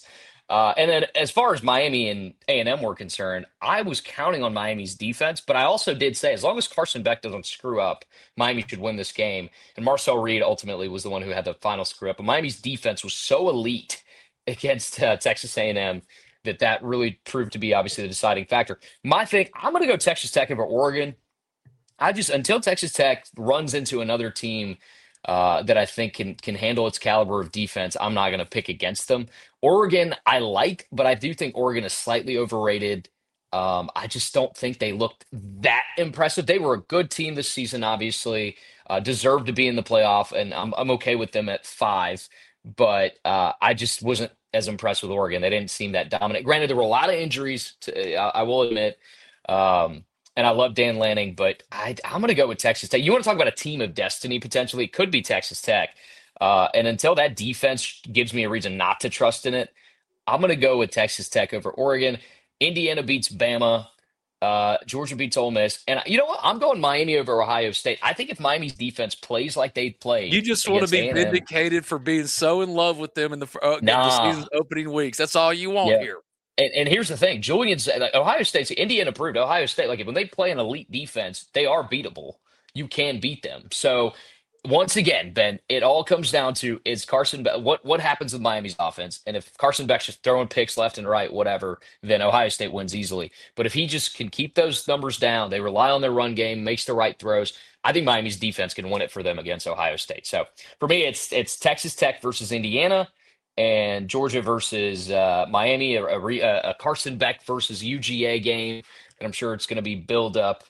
Speaker 4: And then as far as Miami and A&M were concerned, I was counting on Miami's defense, but I also did say as long as Carson Beck doesn't screw up, Miami should win this game. And Marcel Reed ultimately was the one who had the final screw up. But Miami's defense was so elite against Texas A&M that really proved to be obviously the deciding factor. My thing, I'm going to go Texas Tech over Oregon. Until Texas Tech runs into another team that I think can handle its caliber of defense, I'm not going to pick against them. Oregon, I like, but I do think Oregon is slightly overrated. I just don't think they looked that impressive. They were a good team this season, obviously, deserved to be in the playoff, and I'm okay with them at 5. But I just wasn't as impressed with Oregon. They didn't seem that dominant. Granted, there were a lot of injuries, I will admit. And I love Dan Lanning, but I'm going to go with Texas Tech. You want to talk about a team of destiny, potentially? It could be Texas Tech. And until that defense gives me a reason not to trust in it, I'm going to go with Texas Tech over Oregon. Indiana beats Bama. Georgia beats Ole Miss. And you know what? I'm going Miami over Ohio State. I think if Miami's defense plays like they played,
Speaker 3: you just want to be vindicated for being so in love with them in the season's opening weeks. That's all you want here.
Speaker 4: And here's the thing, Julian's like Ohio State's Indiana proved Ohio State, like when they play an elite defense, they are beatable. You can beat them. So once again, Ben, it all comes down to is Carson Beck, what happens with Miami's offense? And if Carson Beck's just throwing picks left and right, whatever, then Ohio State wins easily. But if he just can keep those numbers down, they rely on their run game, makes the right throws, I think Miami's defense can win it for them against Ohio State. So for me, it's Texas Tech versus Indiana. And Georgia versus Miami, a Carson Beck versus UGA game. And I'm sure it's going to be build up.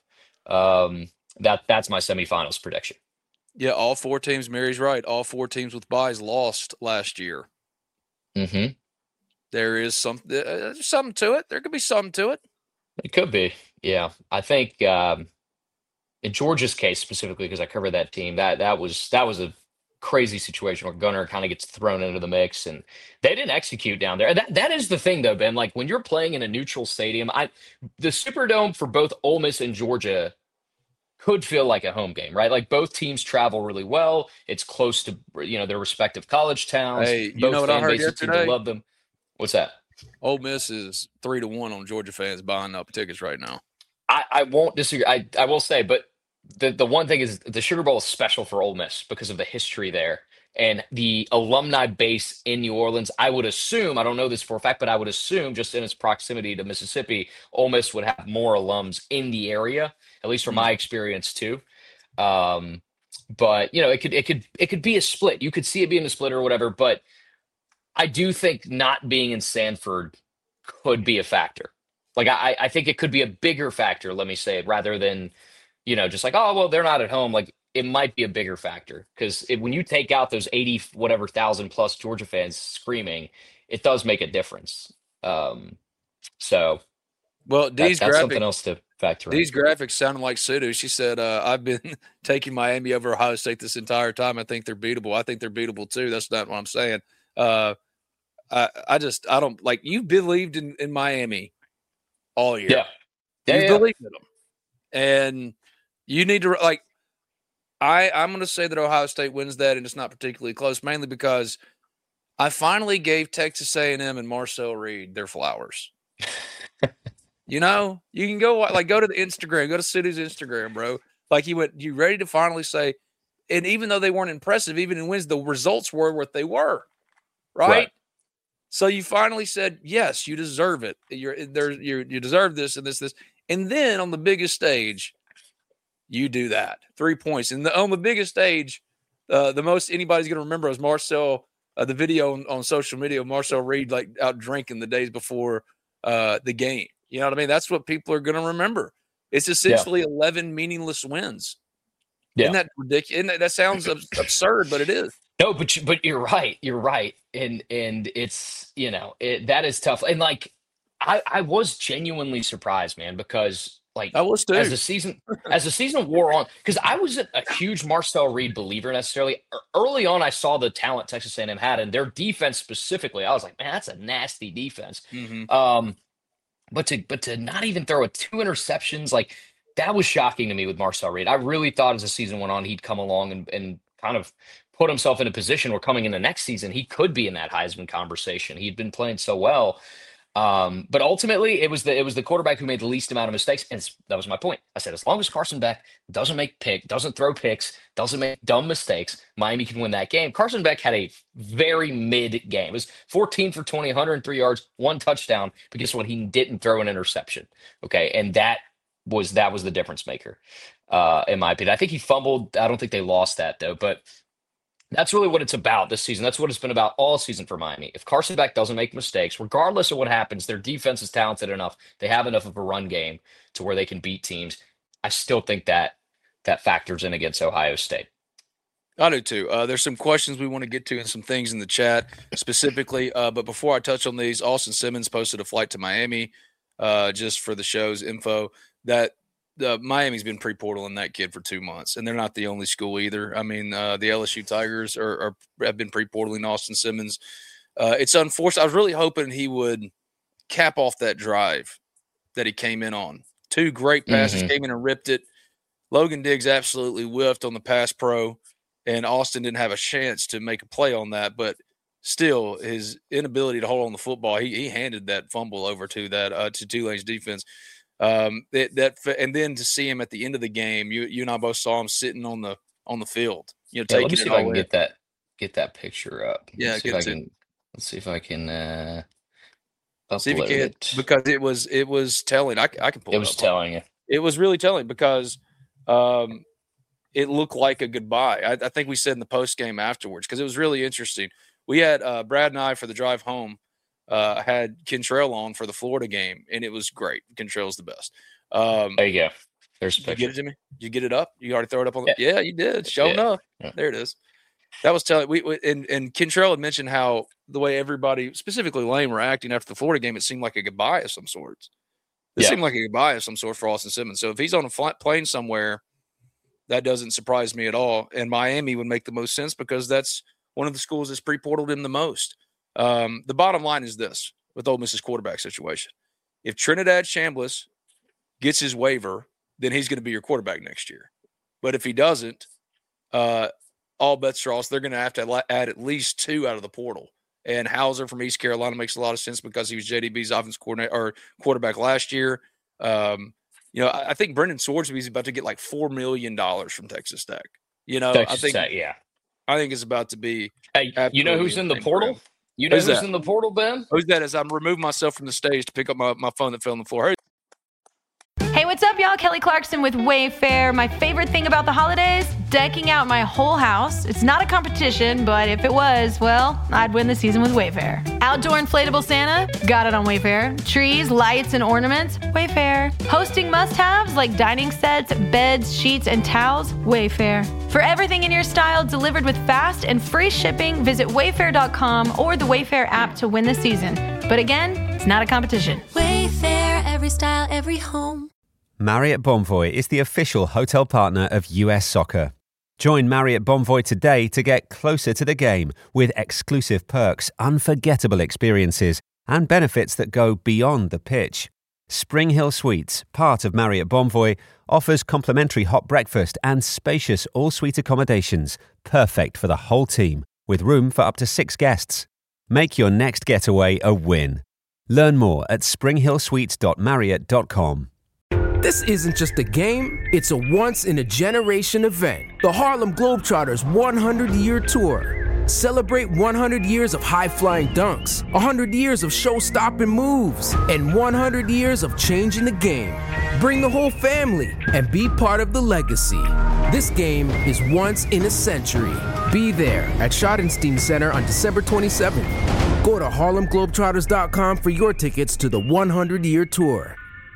Speaker 4: That's my semifinals prediction.
Speaker 3: Yeah, all 4 teams, Mary's right, all 4 teams with byes lost last year.
Speaker 4: Mm-hmm.
Speaker 3: There is something to it. There could be something to it.
Speaker 4: It could be, yeah. I think in Georgia's case specifically, because I covered that team, that was a crazy situation where Gunnar kind of gets thrown into the mix, and they didn't execute down there. That is the thing, though, Ben. Like when you're playing in a neutral stadium, the Superdome for both Ole Miss and Georgia could feel like a home game, right? Like both teams travel really well. It's close to their respective college towns.
Speaker 3: Hey, you know what I heard yesterday?
Speaker 4: Love them. What's that?
Speaker 3: Ole Miss is 3-1 on Georgia fans buying up tickets right now.
Speaker 4: I won't disagree. I will say, but the one thing is the Sugar Bowl is special for Ole Miss because of the history there and the alumni base in New Orleans. I would assume, I don't know this for a fact, but I would assume just in its proximity to Mississippi, Ole Miss would have more alums in the area, at least from my experience too. But it could be a split. You could see it being a split or whatever, but I do think not being in Sanford could be a factor. Like I think it could be a bigger factor, let me say, rather than just like, oh, well, they're not at home. Like it might be a bigger factor because when you take out those 80 whatever thousand plus Georgia fans screaming, it does make a difference. So,
Speaker 3: well,
Speaker 4: that's something else to factor in.
Speaker 3: These graphics sounded like Sudu. She said, I've been taking Miami over Ohio State this entire time. I think they're beatable. I think they're beatable too. That's not what I'm saying. I don't like you believed in Miami all year. You believed in them. And you need to I'm going to say that Ohio State wins that, and it's not particularly close, mainly because I finally gave Texas A&M and Marcel Reed their flowers. You can go to the Instagram, go to City's Instagram, bro. Like you ready to finally say, and even though they weren't impressive, even in wins, the results were what they were, right? So you finally said, yes, you deserve it. You deserve this and this, and then on the biggest stage. You do that 3 points, and on the biggest stage, the most anybody's going to remember is Marcel. The video on social media of Marcel Reed out drinking the days before the game. You know what I mean? That's what people are going to remember. It's essentially 11 meaningless wins. Yeah. Isn't that ridiculous? That sounds absurd, but it is.
Speaker 4: No, but you're right. You're right, and it's that is tough. And I was genuinely surprised, man, because.
Speaker 3: I was too.
Speaker 4: As the season wore on, because I wasn't a huge Marcel Reed believer necessarily. Early on, I saw the talent Texas A&M had, and their defense specifically. I was like, man, that's a nasty defense.
Speaker 3: Mm-hmm.
Speaker 4: But to not even throw 2 interceptions, that was shocking to me with Marcel Reed. I really thought as the season went on, he'd come along and kind of put himself in a position where coming into next season, he could be in that Heisman conversation. He'd been playing so well. But ultimately, it was the quarterback who made the least amount of mistakes. And that was my point. I said, as long as Carson Beck doesn't throw picks, doesn't make dumb mistakes, Miami can win that game. Carson Beck had a very mid game. It was 14 for 20, 103 yards, 1 touchdown. But guess what? He didn't throw an interception. Okay. And that was the difference maker, in my opinion. I think he fumbled. I don't think they lost that, though. But that's really what it's about this season. That's what it's been about all season for Miami. If Carson Beck doesn't make mistakes, regardless of what happens, their defense is talented enough. They have enough of a run game to where they can beat teams. I still think that factors in against Ohio State.
Speaker 3: I do too. There's some questions we want to get to and some things in the chat specifically. But before I touch on these, Austin Simmons posted a flight to Miami just for the show's info. That Miami's been pre-portaling that kid for 2 months, and they're not the only school either. I mean, the LSU Tigers have been pre-portaling Austin Simmons. It's unfortunate. I was really hoping he would cap off that drive that he came in on. 2 great passes, came in and ripped it. Logan Diggs absolutely whiffed on the pass pro, and Austin didn't have a chance to make a play on that. But still, his inability to hold on the football, he handed that fumble over to Tulane's defense. And then to see him at the end of the game, you and I both saw him sitting on the field.
Speaker 4: Let me see if I can get that picture up.
Speaker 3: Yeah,
Speaker 4: let's see if I can
Speaker 3: see if you can,
Speaker 4: it.
Speaker 3: because it was telling. I can pull it.
Speaker 4: It was telling you.
Speaker 3: It was really telling because it looked like a goodbye. I think we said in the post game afterwards, because it was really interesting. We had Brad and I for the drive home. Had Kentrell on for the Florida game, and it was great. Kentrell's the best.
Speaker 4: There you go. There's a picture.
Speaker 3: You get it to me? Did you get it up? You already throw it up on the – Yeah, you did. Sure enough. Yeah. There it is. That was telling – and Kentrell had mentioned how the way everybody, specifically Lane, were acting after the Florida game, it seemed like a goodbye of some sorts. It seemed like a goodbye of some sort for Austin Simmons. So if he's on a plane somewhere, that doesn't surprise me at all. And Miami would make the most sense because that's one of the schools that's pre-portaled him the most. The bottom line is this with Ole Miss's quarterback situation. If Trinidad Chambliss gets his waiver, then he's going to be your quarterback next year. But if he doesn't, all bets are off. They're going to have to add at least 2 out of the portal. And Hauser from East Carolina makes a lot of sense because he was JDB's offense coordinator or quarterback last year. I think Brendan Swordsby's about to get like $4 million from Texas Tech. I think it's about to be.
Speaker 4: Hey, you know who's in the portal? You know who's in the portal, Ben?
Speaker 3: Who's that? As I'm removing myself from the stage to pick up my phone that fell on the floor.
Speaker 5: Hey, what's up, y'all? Kelly Clarkson with Wayfair. My favorite thing about the holidays? Decking out my whole house. It's not a competition, but if it was, well, I'd win the season with Wayfair. Outdoor inflatable Santa? Got it on Wayfair. Trees, lights, and ornaments? Wayfair. Hosting must-haves like dining sets, beds, sheets, and towels? Wayfair. For everything in your style delivered with fast and free shipping, visit wayfair.com or the Wayfair app to win the season. But again, it's not a competition.
Speaker 6: Wayfair, every style, every home.
Speaker 1: Marriott Bonvoy is the official hotel partner of US Soccer. Join Marriott Bonvoy today to get closer to the game with exclusive perks, unforgettable experiences, and benefits that go beyond the pitch. Spring Hill Suites, part of Marriott Bonvoy, offers complimentary hot breakfast and spacious all-suite accommodations, perfect for the whole team, with room for up to 6 guests. Make your next getaway a win. Learn more at springhillsuites.marriott.com.
Speaker 2: This isn't just a game, it's a once-in-a-generation event. The Harlem Globetrotters 100-year tour. Celebrate 100 years of high-flying dunks, 100 years of show-stopping moves, and 100 years of changing the game. Bring the whole family and be part of the legacy. This game is once in a century. Be there at Schottenstein Center on December 27th. Go to harlemglobetrotters.com for your tickets to the 100-year tour.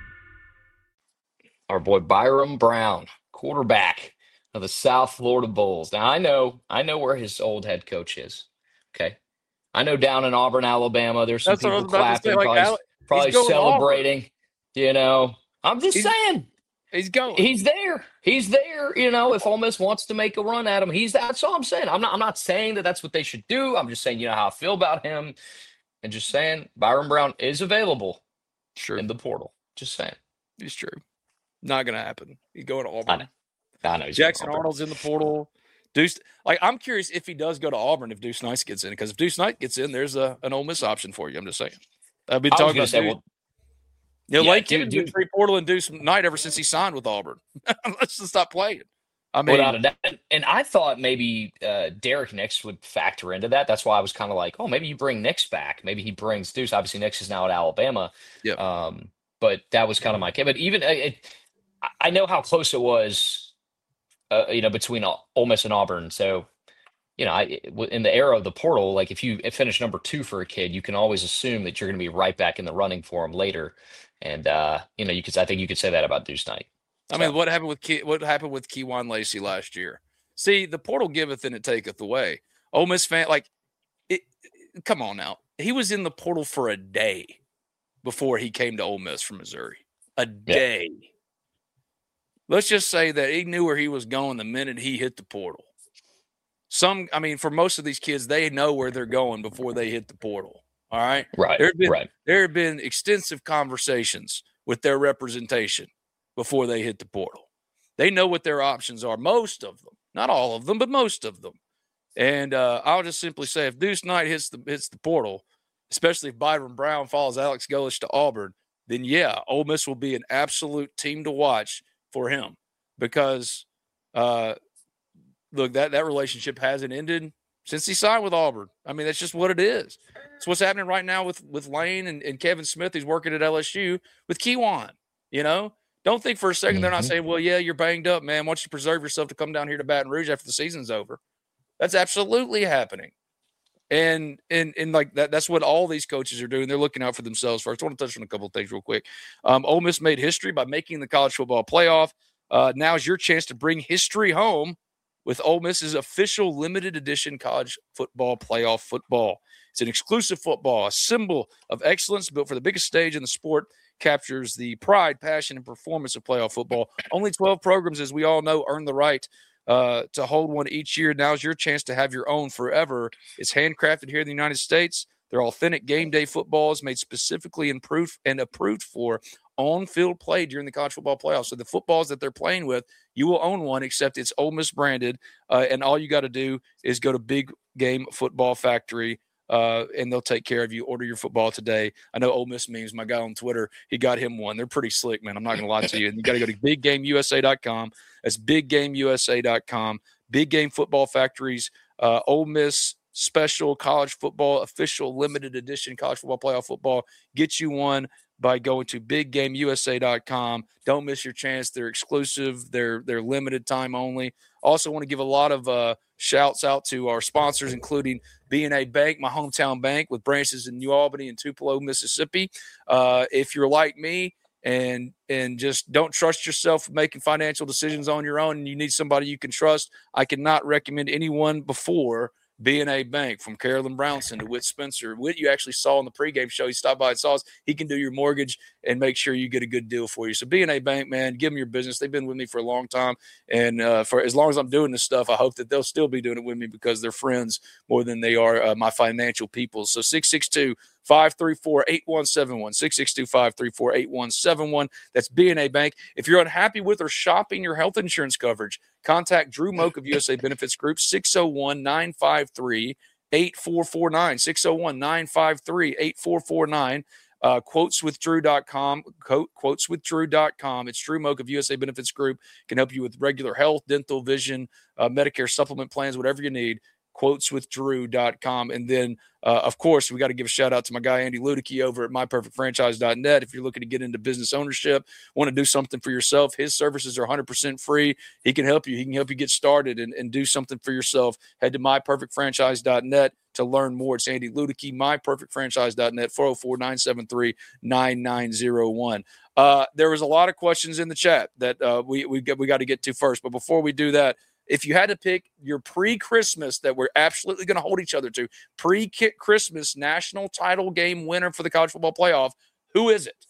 Speaker 4: Our boy Byrum Brown, quarterback of the South Florida Bulls. Now, I know where his old head coach is. Okay. I know down in Auburn, Alabama, there's some people clapping, probably celebrating. I'm just saying.
Speaker 3: He's going.
Speaker 4: He's there. If Ole Miss wants to make a run at him, that's all I'm saying. I'm not saying that that's what they should do. I'm just saying, how I feel about him. And just saying, Byrum Brown is available in the portal. Just saying.
Speaker 3: It's true. Not going to happen. He's going to Auburn.
Speaker 4: I know.
Speaker 3: Jackson Arnold's in the portal. Deuce, like I'm curious if he does go to Auburn if Deuce Knight gets in, because if Deuce Knight gets in, there's an Ole Miss option for you. I'm just saying. I've been talking about Deuce. Lane Kiffin's been free portal and Deuce Knight ever since he signed with Auburn. Let's just stop playing. I mean,
Speaker 4: without a doubt. And I thought maybe Derek Nix would factor into that. That's why I was kind of like, oh, maybe you bring Nix back. Maybe he brings Deuce. Obviously, Nix is now at Alabama.
Speaker 3: Yeah.
Speaker 4: But that was kind of my case. But even I know how close it was, between Ole Miss and Auburn. So, in the era of the portal, like if you finish number 2 for a kid, you can always assume that you're going to be right back in the running for him later. And I think you could say that about Deuce Knight.
Speaker 3: I mean, what happened with Kewan Lacey last year? See, the portal giveth and it taketh away. Ole Miss fan, come on now. He was in the portal for a day before he came to Ole Miss from Missouri. A day. Yeah. Let's just say that he knew where he was going the minute he hit the portal. For most of these kids, they know where they're going before they hit the portal. All right?
Speaker 4: Right.
Speaker 3: There have been extensive conversations with their representation before they hit the portal. They know what their options are, most of them. Not all of them, but most of them. And I'll just simply say, if Deuce Knight hits the portal, especially if Byron Brown follows Alex Golesh to Auburn, then Ole Miss will be an absolute team to watch for him. Because, look, that relationship hasn't ended since he signed with Auburn. I mean, that's just what it is. It's what's happening right now with Lane and Kevin Smith, who's working at LSU, with Kewan, Don't think for a second they're not saying, well, yeah, you're banged up, man. Why don't you preserve yourself to come down here to Baton Rouge after the season's over? That's absolutely happening. And like that's what all these coaches are doing. They're looking out for themselves first. I want to touch on a couple of things real quick. Ole Miss made history by making the college football playoff. Now's your chance to bring history home with Ole Miss's official limited edition college football playoff football. It's an exclusive football, a symbol of excellence built for the biggest stage in the sport. Captures the pride, passion, and performance of playoff football. Only 12 programs, as we all know, earn the right to hold one each year. Now's your chance to have your own forever. It's handcrafted here in the United States. They're authentic game day footballs made specifically approved for on-field play during the college football playoffs. So the footballs that they're playing with, you will own one, except it's Ole Miss branded, and all you got to do is go to Big Game Football Factory, and they'll take care of you. Order your football today. I know Ole Miss memes. My guy on Twitter, he got him one. They're pretty slick, man. I'm not going to lie to you. And you got to go to BigGameUSA.com. That's BigGameUSA.com. Big Game Football Factories, Ole Miss special college football, official limited edition college football playoff football. Get you one by going to BigGameUSA.com. Don't miss your chance. They're exclusive. They're limited time only. Also want to give a lot of shouts out to our sponsors, including B&A Bank, my hometown bank, with branches in New Albany and Tupelo, Mississippi. If you're like me and just don't trust yourself making financial decisions on your own and you need somebody you can trust, I cannot recommend anyone before B&A Bank. From Carolyn Brownson to Whit Spencer. Whit, you actually saw in the pregame show. He stopped by and saw us. He can do your mortgage and make sure you get a good deal for you. So B&A Bank, man, give them your business. They've been with me for a long time. And for as long as I'm doing this stuff, I hope that they'll still be doing it with me because they're friends more than they are my financial people. So 662-534-8171. 662-534-8171. That's B&A Bank. If you're unhappy with or shopping your health insurance coverage, contact Drew Moak of USA Benefits Group, 601-953-8449. 601-953-8449. Quoteswithdrew.com. Quoteswithdrew.com. It's Drew Moak of USA Benefits Group. Can help you with regular health, dental, vision, Medicare supplement plans, whatever you need. Quoteswithdrew.com. And then, of course, we got to give a shout out to my guy, Andy Ludicky, over at myperfectfranchise.net. If you're looking to get into business ownership, want to do something for yourself, his services are 100% free. He can help you. He can help you get started and do something for yourself. Head to myperfectfranchise.net to learn more. It's Andy Ludicky, myperfectfranchise.net, 404-973-9901. There was a lot of questions in the chat that we got to get to first. But before we do that, if you had to pick your pre-Christmas that we're absolutely going to hold each other to, pre-Christmas national title game winner for the college football playoff, who is it?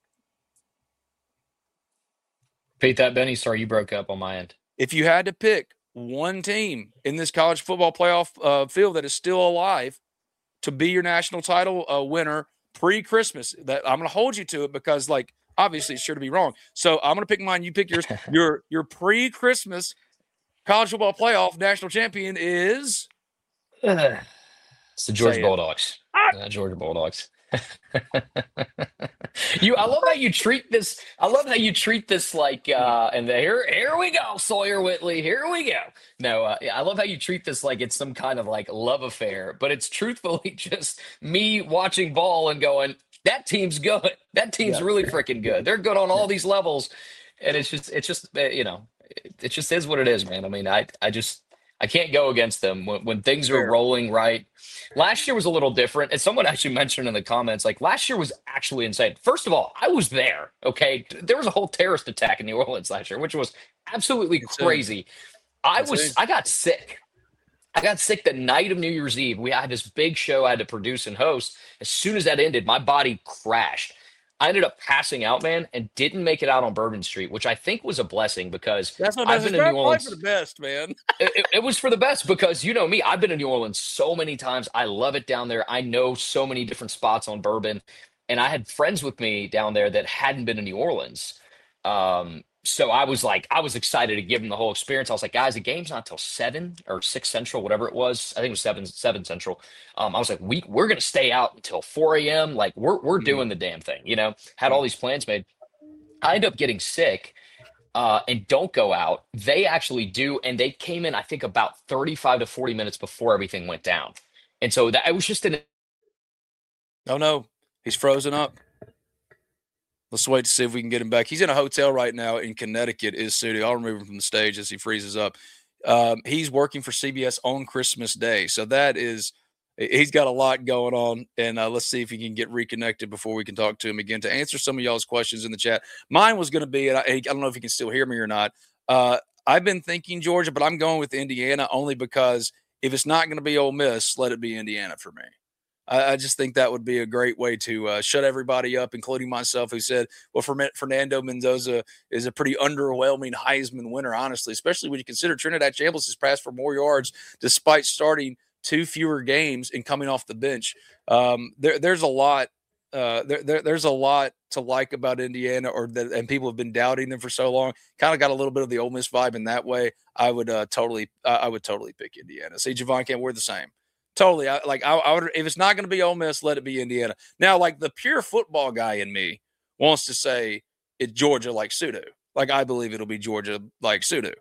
Speaker 4: Repeat that, Benny. Sorry, you broke up on my end.
Speaker 3: If you had to pick one team in this college football playoff field that is still alive to be your national title winner pre-Christmas, that I'm going to hold you to it because, like, obviously it's sure to be wrong. So I'm going to pick mine. You pick yours. Your pre-Christmas college football playoff national champion is
Speaker 4: it's the Georgia Bulldogs. Georgia Bulldogs. I love how you treat this. I love how you treat this like, and here we go, Sawyer Whitley. Here we go. No, I love how you treat this like it's some kind of like love affair, but it's truthfully just me watching ball and going, that team's good. That team's really freaking good. They're good on all these levels, and it's just it just is what it is, man. I mean, I can't go against them when things are rolling right. Last year was a little different. And someone actually mentioned in the comments, like last year was actually insane. First of all, I was there. Okay. There was a whole terrorist attack in New Orleans last year, which was absolutely crazy. I got sick. I got sick the night of New Year's Eve. We had this big show I had to produce and host. As soon as that ended, my body crashed. I ended up passing out, man, and didn't make it out on Bourbon Street, which I think was a blessing because I've been in New Orleans.
Speaker 3: For the best, man.
Speaker 4: It was for the best because you know me. I've been in New Orleans so many times. I love it down there. I know so many different spots on Bourbon, and I had friends with me down there that hadn't been to New Orleans. So I was excited to give them the whole experience. I was like, guys, the game's not till 7 or 6 Central, whatever it was. I think it was 7 Central. I was like, we're going to stay out until 4 a.m. Like we're doing the damn thing, you know, had all these plans made. I end up getting sick and don't go out. They actually do. And they came in, I think about 35 to 40 minutes before everything went down. And so that it was just
Speaker 3: Oh no, he's frozen up. Let's wait to see if we can get him back. He's in a hotel right now in Connecticut, is Sudi. I'll remove him from the stage as he freezes up. He's working for CBS on Christmas Day. So he's got a lot going on. And let's see if he can get reconnected before we can talk to him again to answer some of y'all's questions in the chat. Mine was going to be, and I don't know if you can still hear me or not. I've been thinking Georgia, but I'm going with Indiana only because if it's not going to be Ole Miss, let it be Indiana for me. I just think that would be a great way to shut everybody up, including myself, who said, well, Fernando Mendoza is a pretty underwhelming Heisman winner, honestly, especially when you consider Trinidad Chambliss has passed for more yards despite starting 2 fewer games and coming off the bench. There's a lot. There's a lot to like about Indiana, and people have been doubting them for so long. Kind of got a little bit of the Ole Miss vibe in that way. I would totally pick Indiana. See, Javon Camp, we're the same. Totally. I would, if it's not going to be Ole Miss, let it be Indiana. Now, like the pure football guy in me wants to say it's Georgia like Sudo. Like I believe it'll be Georgia like Sudo.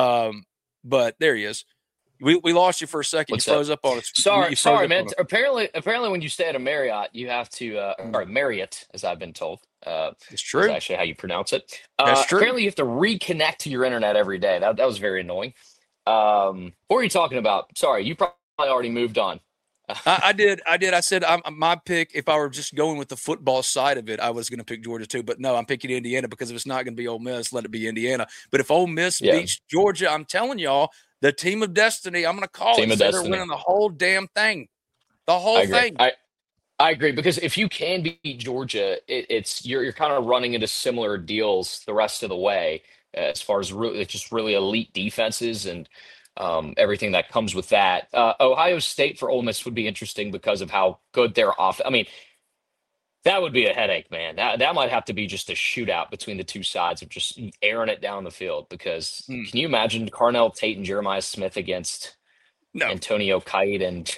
Speaker 3: But there he is. We lost you for a second.
Speaker 4: What's
Speaker 3: you froze up on us.
Speaker 4: Sorry, man. Apparently, when you stay at a Marriott, you have to Marriott, as I've been told.
Speaker 3: It's true.
Speaker 4: Is actually how you pronounce it.
Speaker 3: That's true.
Speaker 4: Apparently, you have to reconnect to your internet every day. That was very annoying. What are you talking about? Sorry, you probably already moved on.
Speaker 3: I did. I said my pick, if I were just going with the football side of it, I was going to pick Georgia too. But no, I'm picking Indiana because if it's not going to be Ole Miss, let it be Indiana. But if Ole Miss beats Georgia, I'm telling y'all, the team of destiny, I'm going to call it. They're winning the whole damn thing. The whole thing.
Speaker 4: I agree because if you can beat Georgia, you're kind of running into similar deals the rest of the way as far as just really elite defenses and everything that comes with that. Ohio State for Ole Miss would be interesting because of how good they're off. I mean, that would be a headache, man. That might have to be just a shootout between the two sides of just airing it down the field. Because can you imagine Carnell Tate and Jeremiah Smith against Antonio Kite and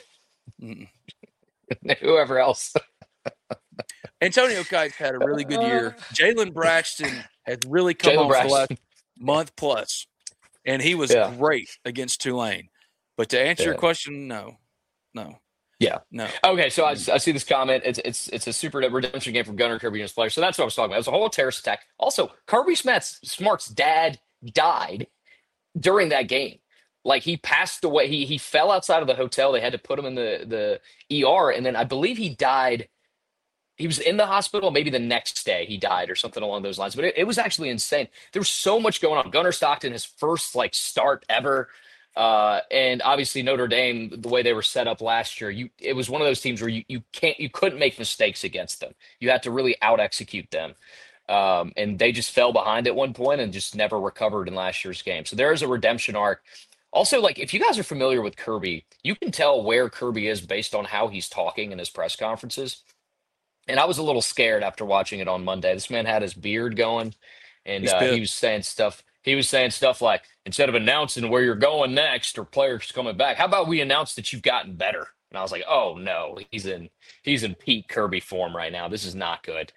Speaker 4: whoever else?
Speaker 3: Antonio Kite's had a really good year. Jalen Braxton has really come on for the last month plus. And he was great against Tulane. But to answer your question, no.
Speaker 4: Yeah.
Speaker 3: No.
Speaker 4: Okay, so I see this comment. It's a super redemption game from Gunnar Kirby and his players. So that's what I was talking about. It was a whole terrorist attack. Also, Kirby Smart's dad died during that game. Like he passed away. He fell outside of the hotel. They had to put him in the ER. And then I believe he died. He was in the hospital. Maybe the next day he died or something along those lines. But it was actually insane. There was so much going on. Gunnar Stockton, his first start ever. And obviously Notre Dame, the way they were set up last year, it was one of those teams where you couldn't make mistakes against them. You had to really out execute them. And they just fell behind at one point and just never recovered in last year's game. So there is a redemption arc. Also, if you guys are familiar with Kirby, you can tell where Kirby is based on how he's talking in his press conferences. And I was a little scared after watching it on Monday. This man had his beard going, and he was saying stuff. He was saying stuff like, instead of announcing where you're going next or players coming back, how about we announce that you've gotten better? And I was like, oh no, he's in Pete Kirby form right now. This is not good.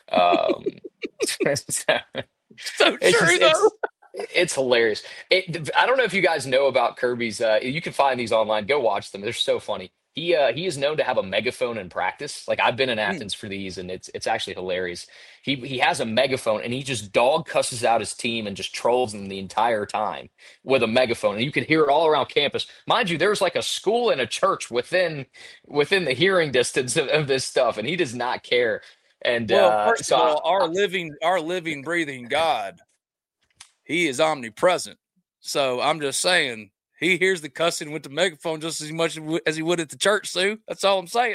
Speaker 3: So true, though.
Speaker 4: It's hilarious. I don't know if you guys know about Kirby's. You can find these online. Go watch them. They're so funny. He is known to have a megaphone in practice. Like I've been in Athens for these, and it's actually hilarious. He has a megaphone, and he just dog cusses out his team and just trolls them the entire time with a megaphone, and you can hear it all around campus. Mind you, there's like a school and a church within the hearing distance of this stuff, and he does not care. And
Speaker 3: first of all, our living, breathing God, He is omnipresent. So I'm just saying. He hears the cussing with the megaphone just as much as he would at the church, Sue. That's all I'm saying.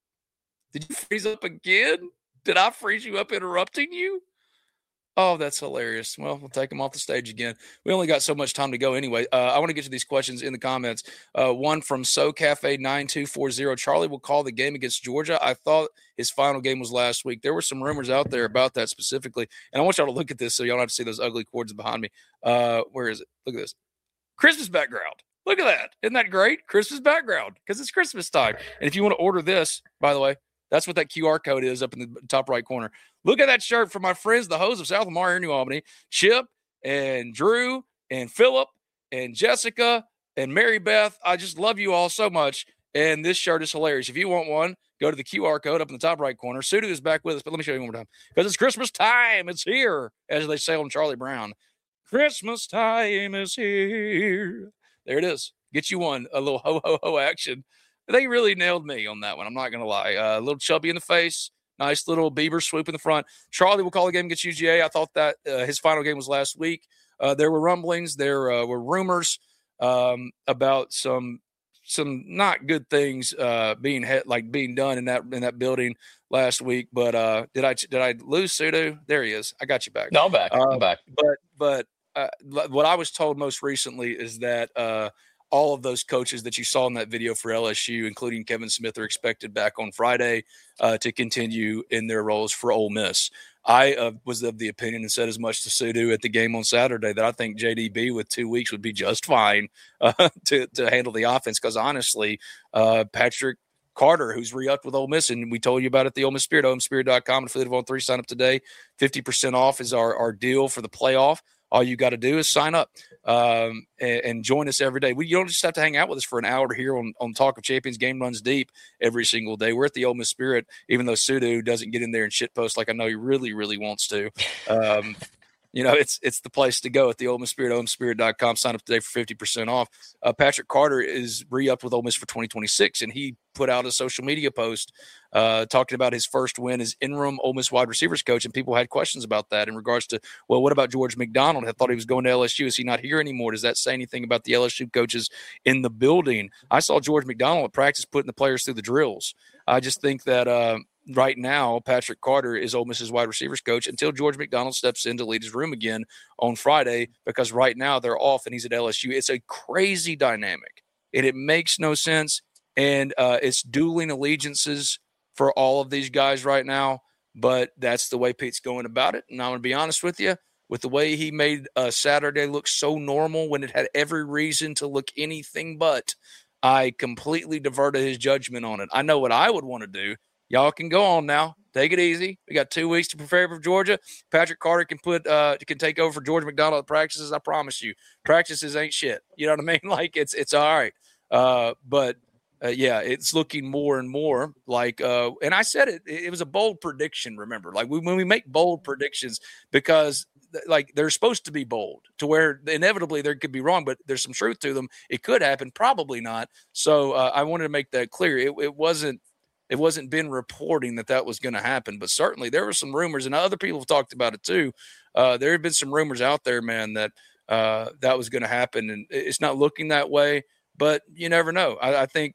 Speaker 3: Did you freeze up again? Did I freeze you up interrupting you? Oh, that's hilarious. Well, we'll take him off the stage again. We only got so much time to go anyway. I want to get to these questions in the comments. One from SoCafe9240. Charlie will call the game against Georgia. I thought his final game was last week. There were some rumors out there about that specifically. And I want y'all to look at this so y'all don't have to see those ugly cords behind me. Where is it? Look at this. Christmas background. Look at that. Isn't that great? Christmas background because it's Christmas time. And if you want to order this, by the way, that's what that QR code is up in the top right corner. Look at that shirt from my friends, the hoes of South Lamar here in New Albany, Chip and Drew and Philip and Jessica and Mary Beth. I just love you all so much. And this shirt is hilarious. If you want one, go to the QR code up in the top right corner. Sudu is back with us, but let me show you one more time because it's Christmas time. It's here, as they say on Charlie Brown. Christmas time is here. There it is. Get you one. A little ho-ho-ho action. They really nailed me on that one. I'm not going to lie. A little chubby in the face. Nice little Bieber swoop in the front. Charlie will call the game against UGA. I thought that his final game was last week. There were rumblings. There were rumors about some not good things being done in that building last week. But did I lose Sudo? There he is. I got you back.
Speaker 4: No, I'm back. I'm back.
Speaker 3: But what I was told most recently is that all of those coaches that you saw in that video for LSU, including Kevin Smith, are expected back on Friday to continue in their roles for Ole Miss. I was of the opinion and said as much to Sudu at the game on Saturday that I think JDB with 2 weeks would be just fine to handle the offense because, honestly, Patrick Carter, who's re-upped with Ole Miss, and we told you about it at the Ole Miss Spirit, OleMissSpirit.com, affiliate of On3, sign up today. 50% off is our deal for the playoff. All you got to do is sign up and join us every day. You don't just have to hang out with us for an hour here on Talk of Champions. Game runs deep every single day. We're at the Ole Miss Spirit, even though Sudu doesn't get in there and shitpost like I know he really, really wants to. It's the place to go at the Ole Miss Spirit, OleMissSpirit.com. Sign up today for 50% off. Patrick Carter is re-upped with Ole Miss for 2026, and he put out a social media post talking about his first win as interim Ole Miss wide receivers coach, and people had questions about that in regards to, well, what about George McDonald? I thought he was going to LSU. Is he not here anymore? Does that say anything about the LSU coaches in the building? I saw George McDonald at practice putting the players through the drills. I just think that right now, Patrick Carter is Ole Miss's wide receivers coach until George McDonald steps in to lead his room again on Friday, because right now they're off and he's at LSU. It's a crazy dynamic, and it makes no sense. And it's dueling allegiances for all of these guys right now, but that's the way Pete's going about it. And I'm going to be honest with you, with the way he made Saturday look so normal when it had every reason to look anything but, I completely diverted his judgment on it. I know what I would want to do. Y'all can go on now. Take it easy. We got 2 weeks to prepare for Georgia. Patrick Carter can take over for George McDonald at practices. I promise you, practices ain't shit. You know what I mean? Like it's all right. Yeah, it's looking more and more like, and I said it was a bold prediction. Remember, like when we make bold predictions, because like they're supposed to be bold to where inevitably they could be wrong, but there's some truth to them. It could happen, probably not. So I wanted to make that clear. It wasn't been reporting that was going to happen, but certainly there were some rumors, and other people have talked about it too. There have been some rumors out there, man, that that was going to happen, and it's not looking that way, but you never know. I think,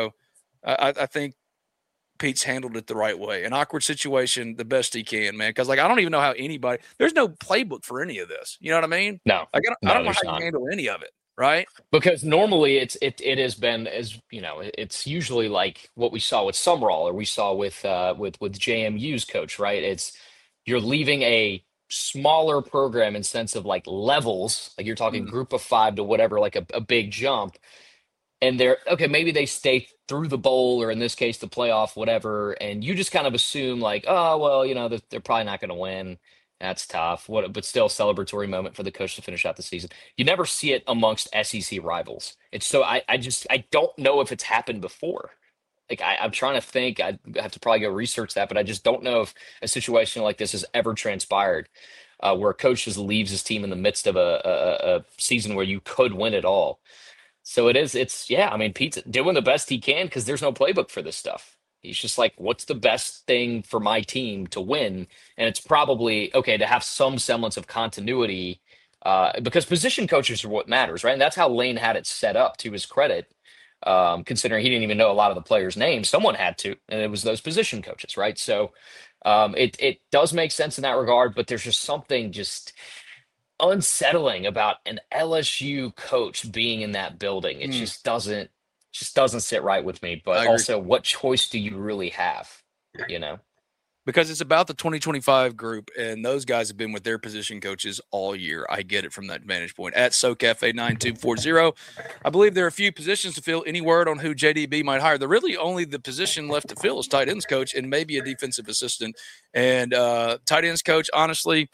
Speaker 3: I think Pete's handled it the right way. An awkward situation, the best he can, man. Because like I don't even know how there's no playbook for any of this. You know what I mean?
Speaker 4: No,
Speaker 3: like, I don't know how you handle any of it, right?
Speaker 4: Because normally it has been, as you know, it's usually like what we saw with Summerall or we saw with JMU's coach, right? It's you're leaving a smaller program in sense of like levels, like you're talking group of 5 to whatever, like a big jump. And they're okay, maybe they stay through the bowl or in this case, the playoff, whatever. And you just kind of assume like, oh, well, they're probably not going to win. That's tough. But still celebratory moment for the coach to finish out the season. You never see it amongst SEC rivals. It's so I don't know if it's happened before. Like I'm trying to think. I have to probably go research that, but I just don't know if a situation like this has ever transpired, where a coach just leaves his team in the midst of a season where you could win it all. So I mean, Pete's doing the best he can because there's no playbook for this stuff. He's just like, what's the best thing for my team to win? And it's probably okay to have some semblance of continuity, because position coaches are what matters, right? And that's how Lane had it set up, to his credit. Considering he didn't even know a lot of the players' names, someone had to, and it was those position coaches, right? So it does make sense in that regard, but there's just something just unsettling about an LSU coach being in that building. It just doesn't sit right with me. But also, what choice do you really have?
Speaker 3: Because it's about the 2025 group, and those guys have been with their position coaches all year. I get it from that vantage point. At SoCafe9240, I believe there are a few positions to fill. Any word on who JDB might hire? Really only the position left to fill is tight ends coach and maybe a defensive assistant. And tight ends coach, honestly,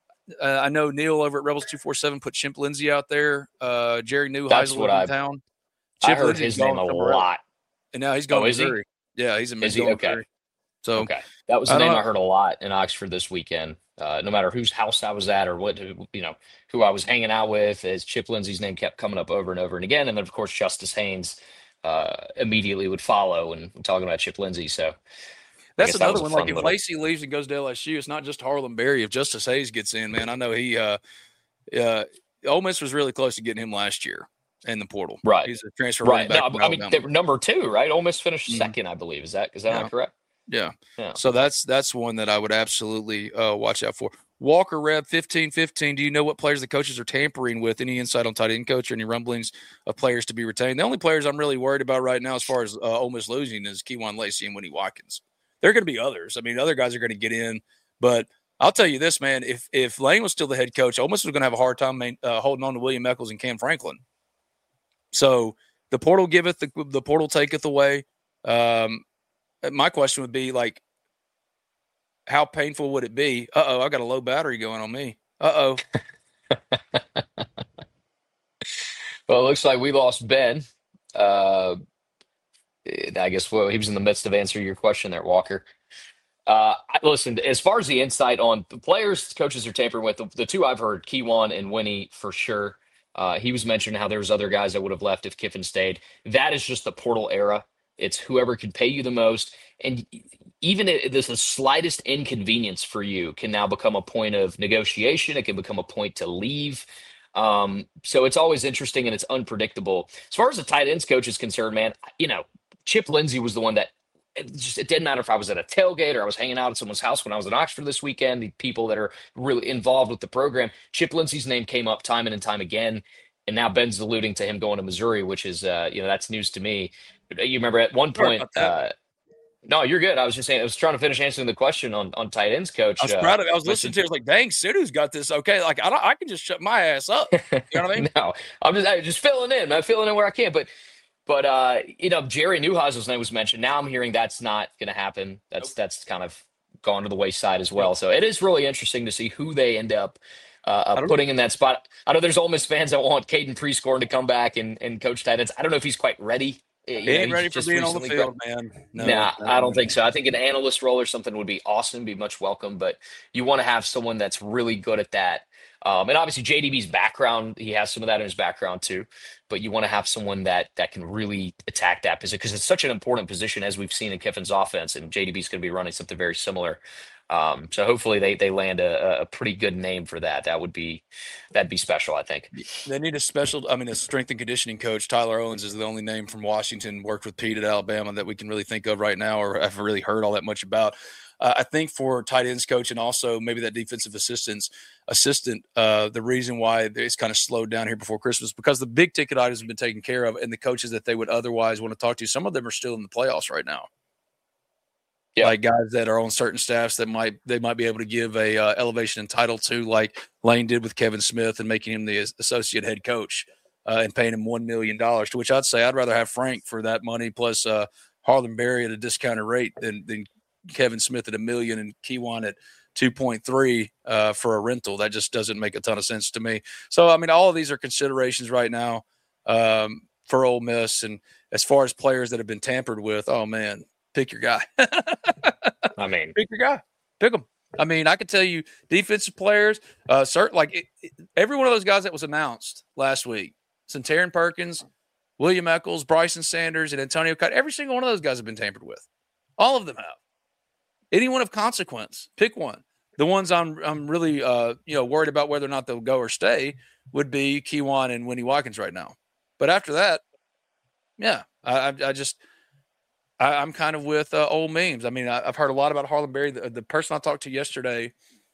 Speaker 3: I know Neil over at Rebels 247 put Chimp Lindsey out there. Jerry Neuheisel in town.
Speaker 4: I heard his name a lot.
Speaker 3: And now he's going to Missouri. Yeah, he's in Missouri.
Speaker 4: Okay.
Speaker 3: So
Speaker 4: okay, that was the name I heard a lot in Oxford this weekend. No matter whose house I was at or who I was hanging out with, as Chip Lindsey's name kept coming up over and over and again. And then of course Justice Haynes immediately would follow and talking about Chip Lindsey. So
Speaker 3: that's another one. Like if Lacey leaves and goes to LSU, it's not just Harlem Berry. If Justice Hayes gets in, man, I know he Ole Miss was really close to getting him last year in the portal.
Speaker 4: Right,
Speaker 3: he's a transfer.
Speaker 4: Right, no, I mean they were number 2, right? Ole Miss finished second, I believe. Is that not correct?
Speaker 3: Yeah. So that's one that I would absolutely watch out for. Walker Reb 1515. Do you know what players the coaches are tampering with? Any insight on tight end coach or any rumblings of players to be retained? The only players I'm really worried about right now, as far as Ole Miss losing, is Kewan Lacey and Winnie Watkins. There are going to be others. I mean, other guys are going to get in, but I'll tell you this, man. If Lane was still the head coach, Ole Miss was going to have a hard time holding on to William Eccles and Cam Franklin. So the portal giveth, the portal taketh away. My question would be like, how painful would it be? I got a low battery going on me.
Speaker 4: Well, it looks like we lost Ben. I guess he was in the midst of answering your question there, Walker. Listen, as far as the insight on the players coaches are tampering with, the two I've heard, Kewan and Winnie for sure. He was mentioning how there was other guys that would have left if Kiffin stayed. That is just the portal era. It's whoever can pay you the most. And even if there's the slightest inconvenience for you can now become a point of negotiation. It can become a point to leave. So it's always interesting and it's unpredictable. As far as the tight ends coach is concerned, man, Chip Lindsey was the one that it didn't matter if I was at a tailgate or I was hanging out at someone's house when I was in Oxford this weekend, the people that are really involved with the program. Chip Lindsey's name came up time and time again. And now Ben's alluding to him going to Missouri, which is, that's news to me. You remember at one point, no, you're good. I was just saying, I was trying to finish answering the question on tight ends coach.
Speaker 3: I was proud of it. I was listening to it. I was like, dang, Sidhu's got this. Okay. Like, I can just shut my ass up. You know what I mean?
Speaker 4: No, I'm just filling in. I'm filling in where I can. But Jerry Neuheisel's name was mentioned. Now I'm hearing that's not going to happen. That's kind of gone to the wayside as well. So it is really interesting to see who they end up putting in that spot. I know there's Ole Miss fans that want Caden Prescorn to come back and coach tight ends. I don't know if he's quite ready.
Speaker 3: He ain't ready for being on the field, man.
Speaker 4: No, I don't think so. I think an analyst role or something would be awesome, be much welcome, but you want to have someone that's really good at that. And obviously JDB's background, he has some of that in his background too, but you want to have someone that can really attack that position because it's such an important position as we've seen in Kiffin's offense, and JDB's going to be running something very similar. So hopefully they land a pretty good name for that. That'd be special, I think.
Speaker 3: They need a strength and conditioning coach. Tyler Owens is the only name from Washington, worked with Pete at Alabama that we can really think of right now or have really heard all that much about. I think for tight ends coach and also maybe that defensive assistant, the reason why it's kind of slowed down here before Christmas because the big ticket items have been taken care of and the coaches that they would otherwise want to talk to, some of them are still in the playoffs right now. like guys that are on certain staffs that they might be able to give a elevation and title to, like Lane did with Kevin Smith and making him the associate head coach and paying him $1 million. To which I'd say I'd rather have Frank for that money plus Harlan Berry at a discounted rate than Kevin Smith at $1 million and Keyjuan at 2.3 for a rental. That just doesn't make a ton of sense to me. So I mean, all of these are considerations right now for Ole Miss. And as far as players that have been tampered with, oh man, pick your guy.
Speaker 4: I mean,
Speaker 3: pick your guy. Pick them. I mean, I could tell you defensive players, every one of those guys that was announced last week, Centarian Perkins, William Eccles, Bryson Sanders, and Antonio Cott, every single one of those guys have been tampered with. All of them have. Anyone of consequence, pick one. The ones I'm really worried about whether or not they'll go or stay would be Keyjuan and Winnie Watkins right now. But after that, yeah, I'm kind of with old memes. I mean, I've heard a lot about Harlan Berry. The person I talked to yesterday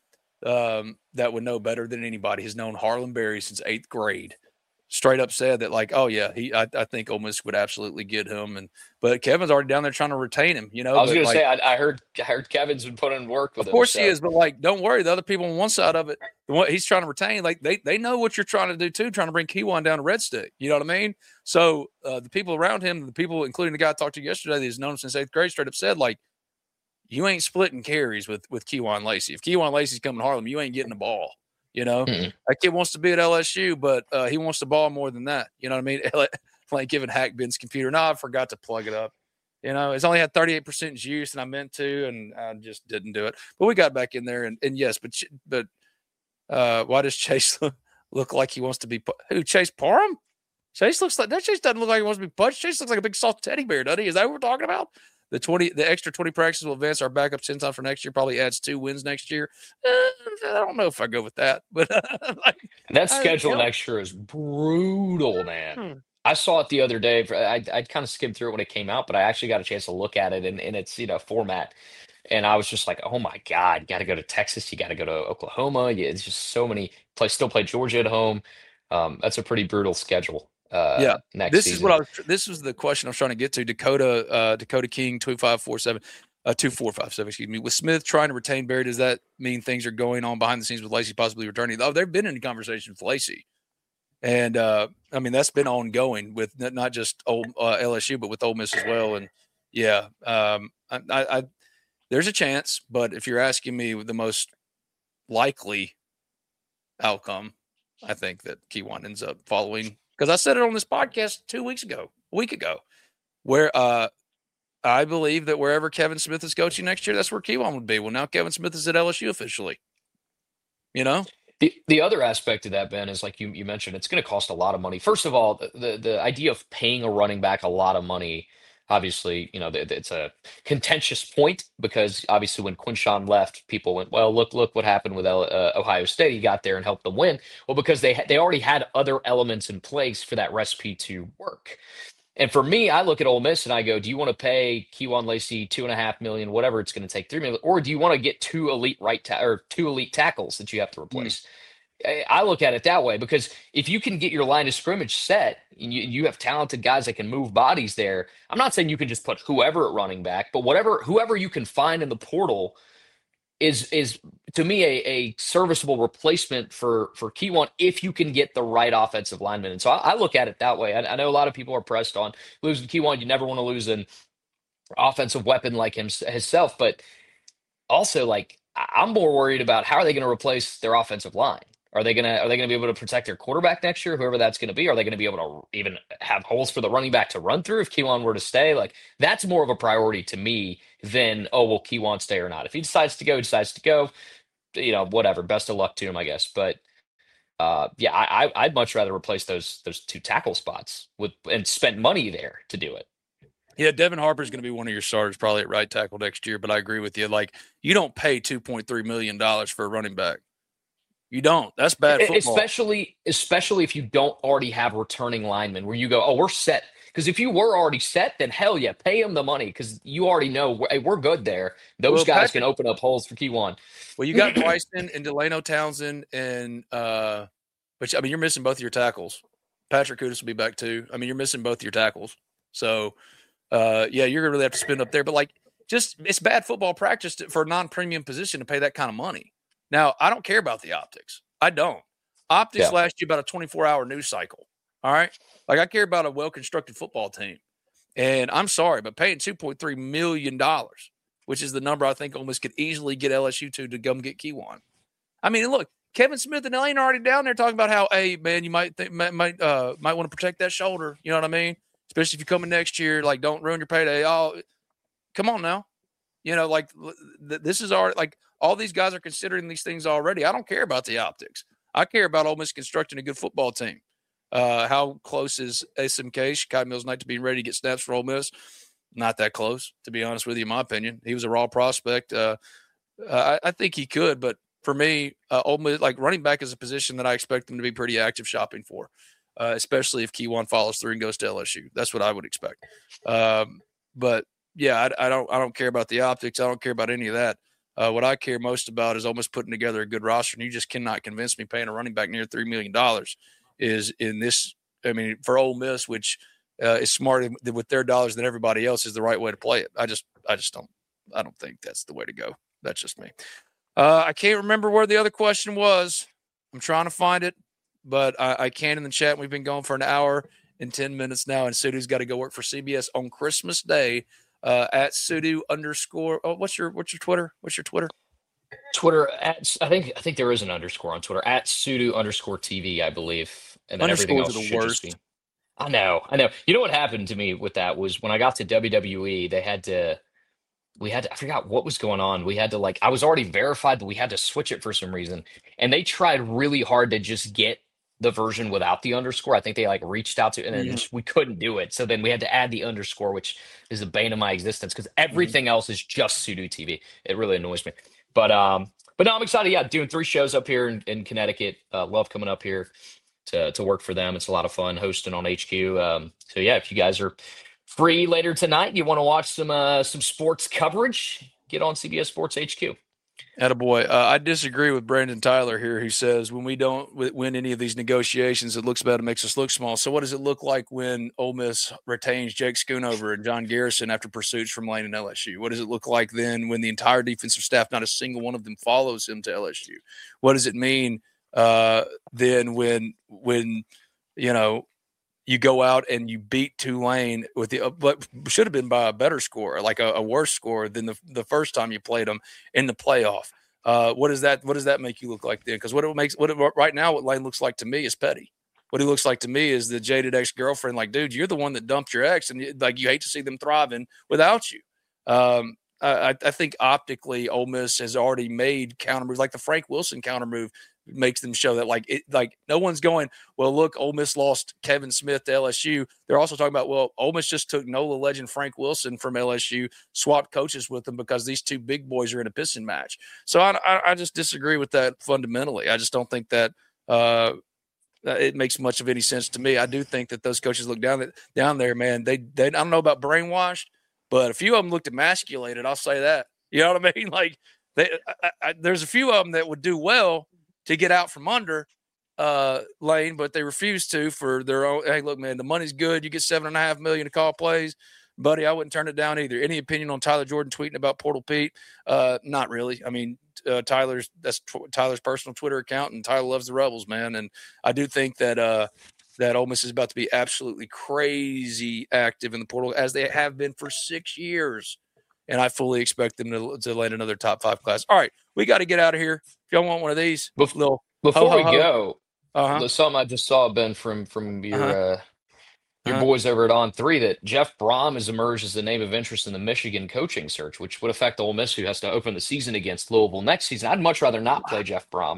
Speaker 3: that would know better than anybody has known Harlan Berry since 8th grade. Straight up said that, like, oh yeah, I think Ole Miss would absolutely get him, but Kevin's already down there trying to retain him. I
Speaker 4: was going to say, I heard Kevin's been putting in work with him.
Speaker 3: Of course he is, but like, don't worry, the other people on one side of it, the one he's trying to retain, like they know what you're trying to do too, trying to bring Keyjuan down to Red Stick. You know what I mean? So the people around him, the people, including the guy I talked to yesterday, that has known him since 8th grade, straight up said, like, you ain't splitting carries with Keyjuan Lacey. If Keyjuan Lacey's coming to Harlem, you ain't getting the ball. That kid wants to be at LSU, but he wants the ball more than that. You know what I mean? Like giving Hack Ben's computer. No, I forgot to plug it up. It's only had 38% juice, and I meant to, and I just didn't do it. But we got back in there, and yes, but why does Chase look like he wants to be who? Chase Parham? Chase doesn't look like he wants to be punched. Chase looks like a big soft teddy bear, doesn't he? Is that what we're talking about? The extra 20 practices will advance our backup 10 times for next year. Probably adds 2 wins next year. I don't know if I go with that, but
Speaker 4: that schedule next year is brutal, man. I saw it the other day. I kind of skimmed through it when it came out, but I actually got a chance to look at it in its format, and I was just like, oh my god, you got to go to Texas, you got to go to Oklahoma. It's just so many. Still play Georgia at home. That's a pretty brutal schedule. Next season.
Speaker 3: This was the question I was trying to get to. Dakota King 2457, excuse me. With Smith trying to retain Berry, does that mean things are going on behind the scenes with Lacey possibly returning? Oh, they've been in conversation with Lacey, and I mean that's been ongoing with not just LSU but with Ole Miss as well. And yeah, there's a chance, but if you're asking me the most likely outcome, I think that Keyjuan ends up following. Because I said it on this podcast a week ago, where I believe that wherever Kevin Smith is coaching next year, that's where Keyjuan would be. Well, now Kevin Smith is at LSU officially.
Speaker 4: The other aspect of that, Ben, is like you mentioned, it's going to cost a lot of money. First of all, the idea of paying a running back a lot of money, obviously, it's a contentious point because obviously when Quinshawn left, people went, well, look what happened with Ohio State. He got there and helped them win. Well, because they already had other elements in place for that recipe to work. And for me, I look at Ole Miss and I go, do you want to pay Keyjuan Lacey $2.5 million, whatever it's going to take, $3 million, or do you want to get 2 elite two elite tackles that you have to replace? I look at it that way because if you can get your line of scrimmage set, and you have talented guys that can move bodies there. I'm not saying you can just put whoever at running back, but whoever you can find in the portal is to me a serviceable replacement for Keyjuan if you can get the right offensive lineman. And so I look at it that way. I know a lot of people are pressed on losing Keyjuan. You never want to lose an offensive weapon like himself, but also like I'm more worried about how are they going to replace their offensive line. Are they gonna be able to protect their quarterback next year, whoever that's going to be? Are they going to be able to even have holes for the running back to run through if Keyjuan were to stay? Like that's more of a priority to me than will Keyjuan stay or not? If he decides to go, he decides to go. Whatever. Best of luck to him, I guess. But I'd much rather replace those 2 tackle spots and spend money there to do it.
Speaker 3: Yeah, Devin Harper is going to be one of your starters probably at right tackle next year. But I agree with you. Like you don't pay $2.3 million for a running back. You don't. That's bad football.
Speaker 4: Especially if you don't already have returning linemen where you go, oh, we're set. Because if you were already set, then hell yeah, pay him the money because you already know we're good there. Those guys can open up holes for Keyjuan.
Speaker 3: Well, you got Bryson and Delano Townsend, and you're missing both of your tackles. Patrick Kudus will be back too. I mean, you're missing both of your tackles. So, you're gonna really have to spend up there. But like, just it's bad football practice for a non-premium position to pay that kind of money. Now, I don't care about the optics. I don't. Optics last you about a 24-hour news cycle. All right? Like, I care about a well-constructed football team. And I'm sorry, but paying $2.3 million, which is the number I think Ole Miss could easily get LSU to come get Kewan. I mean, look, Kevin Smith and Elaine are already down there talking about how, hey, man, you might want to protect that shoulder. You know what I mean? Especially if you're coming next year, like, don't ruin your payday. Oh, come on now. You know, like, this is already, like, all these guys are considering these things already. I don't care about the optics. I care about Ole Miss constructing a good football team. How close is SMK, Shakai Mills-Knight, to being ready to get snaps for Ole Miss? Not that close, to be honest with you, in my opinion. He was a raw prospect. I think he could, but for me, Ole Miss, like, running back is a position that I expect them to be pretty active shopping for, especially if Kewan follows through and goes to LSU. That's what I would expect. But yeah, I don't care about the optics. I don't care about any of that. What I care most about is Ole Miss putting together a good roster, and you just cannot convince me paying a running back near $3 million is in this. I mean, for Ole Miss, which is smarter with their dollars than everybody else, is the right way to play it. I just don't. I don't think that's the way to go. That's just me. I can't remember where the other question was. I'm trying to find it, but I can't in the chat. We've been going for an hour and 10 minutes now, and Sudu's got to go work for CBS on Christmas Day. At Sudu _. Oh, what's your Twitter? What's your Twitter?
Speaker 4: Twitter at I think there is an underscore on Twitter at Sudu _TV, I believe, and then everything else should just be. I know. You know what happened to me with that was when I got to WWE, we had to, I forgot what was going on. We had to, like, I was already verified, but we had to switch it for some reason, and they tried really hard to just get the version without the underscore. I think they, like, reached out to, and then we couldn't do it. So then we had to add the underscore, which is the bane of my existence because everything else is just Sudu TV. It really annoys me. But no, I'm excited. Yeah, doing 3 shows up here in Connecticut. Love coming up here to work for them. It's a lot of fun hosting on HQ. So yeah, if you guys are free later tonight, you want to watch some sports coverage, get on CBS Sports HQ.
Speaker 3: Attaboy. I disagree with Brandon Tyler here, who says when we don't win any of these negotiations, it looks bad. It makes us look small. So what does it look like when Ole Miss retains Jake Schoonover and John Garrison after pursuits from Lane and LSU? What does it look like then when the entire defensive staff, not a single one of them, follows him to LSU? What does it mean then when you know, you go out and you beat Tulane with but should have been by a better score, like a worse score than the first time you played them in the playoff. What does that make you look like then? Because right now, what Lane looks like to me is petty. What he looks like to me is the jaded ex-girlfriend. Like, dude, you're the one that dumped your ex, and you hate to see them thriving without you. I think optically, Ole Miss has already made counter moves, like the Frank Wilson counter move makes them show that like no one's going, well, look, Ole Miss lost Kevin Smith to LSU. They're also talking about, well, Ole Miss just took NOLA legend Frank Wilson from LSU, swapped coaches with them because these two big boys are in a pissing match. So I just disagree with that fundamentally. I just don't think that it makes much of any sense to me. I do think that those coaches look down there, man. They I don't know about brainwashed, but a few of them looked emasculated. I'll say that. You know what I mean? Like there's a few of them that would do well to get out from under Lane, but they refuse to for their own. Hey, look, man, the money's good. You get $7.5 million to call plays, buddy. I wouldn't turn it down either. Any opinion on Tyler Jordan tweeting about Portal Pete? Not really. I mean, Tyler's personal Twitter account, and Tyler loves the Rebels, man. And I do think that that Ole Miss is about to be absolutely crazy active in the portal, as they have been for 6 years. And I fully expect them to land another top 5 class. All right, we got to get out of here. If y'all want one of these,
Speaker 4: before we go, something I just saw, Ben, from your boys over at On3, that Jeff Brom has emerged as the name of interest in the Michigan coaching search, which would affect Ole Miss, who has to open the season against Louisville next season. I'd much rather not play Jeff Brom.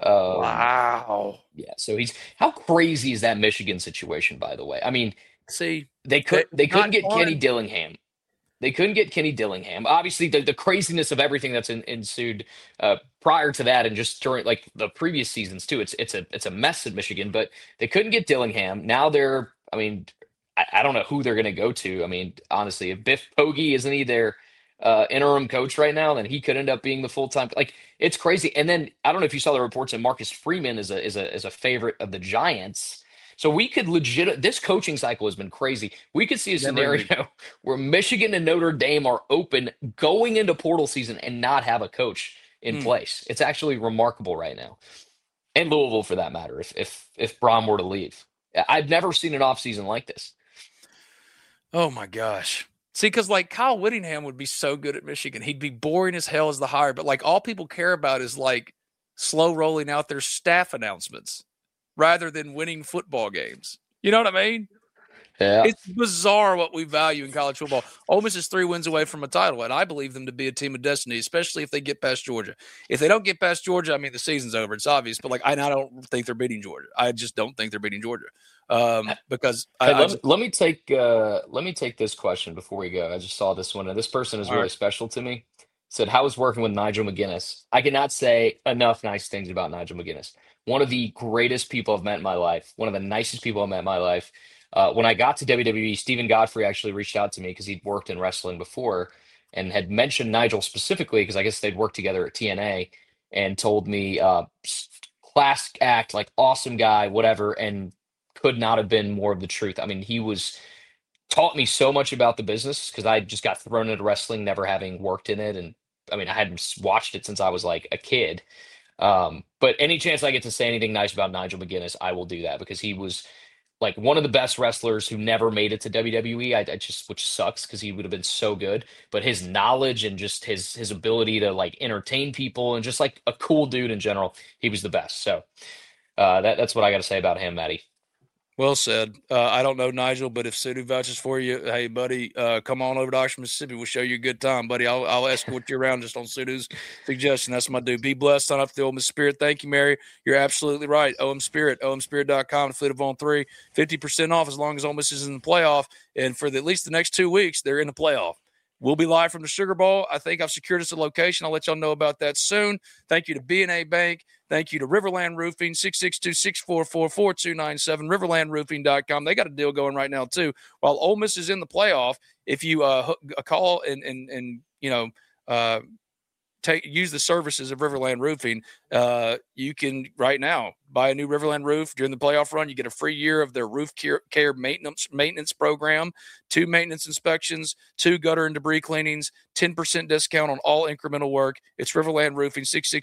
Speaker 3: Wow.
Speaker 4: Yeah. So how crazy is that Michigan situation, by the way? I mean,
Speaker 3: see,
Speaker 4: they couldn't get Kenny Dillingham. They couldn't get Kenny Dillingham. Obviously, the craziness of everything that's ensued prior to that, and just during like the previous seasons too. It's a mess at Michigan, but they couldn't get Dillingham. Now they're. I mean, I don't know who they're going to go to. I mean, honestly, if Biff Poggi isn't he their interim coach right now, then he could end up being the full-time. Like, it's crazy. And then I don't know if you saw the reports that Marcus Freeman is a favorite of the Giants. So we could this coaching cycle has been crazy. We could see a scenario where Michigan and Notre Dame are open going into portal season and not have a coach in place. It's actually remarkable right now. And Louisville, for that matter, if Brom were to leave. I've never seen an offseason like this.
Speaker 3: Oh, my gosh. See, because like Kyle Whittingham would be so good at Michigan. He'd be boring as hell as the hire. But like all people care about is like slow rolling out their staff announcements rather than winning football games. You know what I mean?
Speaker 4: Yeah.
Speaker 3: It's bizarre what we value in college football. Ole Miss is 3 wins away from a title, and I believe them to be a team of destiny, especially if they get past Georgia. If they don't get past Georgia, I mean, the season's over. It's obvious. But like, I don't think they're beating Georgia. I just don't think they're beating Georgia. Because
Speaker 4: let me take this question before we go. I just saw this one, and this person is really special to me. Said, how was working with Nigel McGuinness? I cannot say enough nice things about Nigel McGuinness. One of the greatest people I've met in my life. One of the nicest people I've met in my life. When I got to WWE, Stephen Godfrey actually reached out to me because he'd worked in wrestling before and had mentioned Nigel specifically because I guess they'd worked together at TNA, and told me class act, like awesome guy, whatever, and could not have been more of the truth. I mean, he taught me so much about the business because I just got thrown into wrestling, never having worked in it. And I mean, I hadn't watched it since I was like a kid. But any chance I get to say anything nice about Nigel McGuinness, I will do that, because he was like one of the best wrestlers who never made it to WWE. Which sucks because he would have been so good, but his knowledge and just his ability to like entertain people and just like a cool dude in general, he was the best. So that's what I got to say about him, Maddie.
Speaker 3: Well said. I don't know Nigel, but if Sudu vouches for you, hey, buddy, come on over to Oxford, Mississippi. We'll show you a good time, buddy. I'll escort you around just on Sudu's suggestion. That's my dude. Be blessed. Sign up for the Ole Miss Spirit. Thank you, Mary. You're absolutely right. OM Spirit, omspirit.com, Fleet of On 3. 50% off as long as Ole Miss is in the playoff. And for at least the next 2 weeks, they're in the playoff. We'll be live from the Sugar Bowl. I think I've secured us a location. I'll let y'all know about that soon. Thank you to B&A Bank. Thank you to Riverland Roofing, 662-644-4297, riverlandroofing.com. They got a deal going right now, too. While Ole Miss is in the playoff, if you call and use the services of Riverland Roofing, you can right now buy a new Riverland roof during the playoff run. You get a free year of their roof care maintenance program, 2 maintenance inspections, 2 gutter and debris cleanings, 10% discount on all incremental work. It's Riverland Roofing,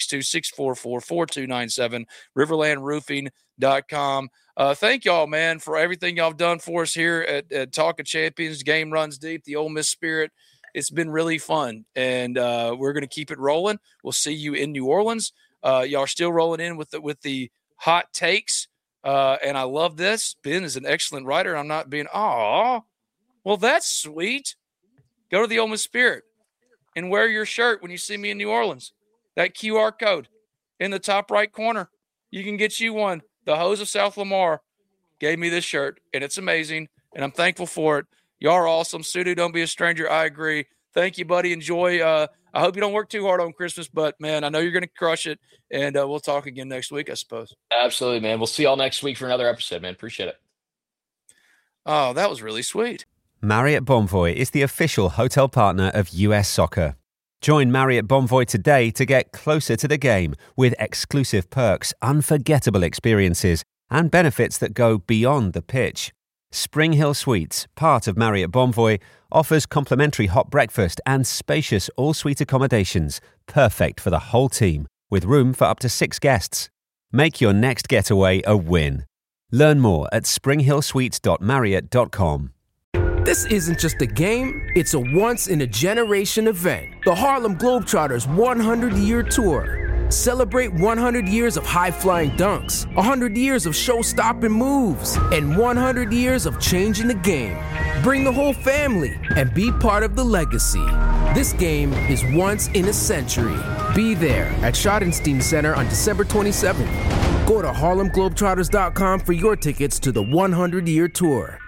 Speaker 3: 662-644-4297, riverlandroofing.com. Thank y'all, man, for everything y'all have done for us here at Talk of Champions. Game runs deep, the Ole Miss Spirit. It's been really fun, and we're going to keep it rolling. We'll see you in New Orleans. Y'all are still rolling in with the hot takes, and I love this. Ben is an excellent writer. I'm not being, well, that's sweet. Go to the Ole Miss Spirit and wear your shirt when you see me in New Orleans. That QR code in the top right corner, you can get you one. The Hose of South Lamar gave me this shirt, and it's amazing, and I'm thankful for it. Y'all are awesome. Sudu, don't be a stranger. I agree. Thank you, buddy. Enjoy. I hope you don't work too hard on Christmas, but, man, I know you're going to crush it, and we'll talk again next week, I suppose.
Speaker 4: Absolutely, man. We'll see y'all next week for another episode, man. Appreciate it.
Speaker 3: Oh, that was really sweet.
Speaker 1: Marriott Bonvoy is the official hotel partner of US Soccer. Join Marriott Bonvoy today to get closer to the game with exclusive perks, unforgettable experiences, and benefits that go beyond the pitch. Spring Hill Suites, part of Marriott Bonvoy, offers complimentary hot breakfast and spacious all-suite accommodations, perfect for the whole team, with room for up to 6 guests. Make your next getaway a win. Learn more at springhillsuites.marriott.com.
Speaker 2: This isn't just a game, it's a once-in-a-generation event. The Harlem Globetrotters 100-year tour. Celebrate 100 years of high-flying dunks, 100 years of show-stopping moves, and 100 years of changing the game. Bring the whole family and be part of the legacy. This game is once in a century. Be there at Schottenstein Center on December 27th. Go to HarlemGlobetrotters.com for your tickets to the 100-year tour.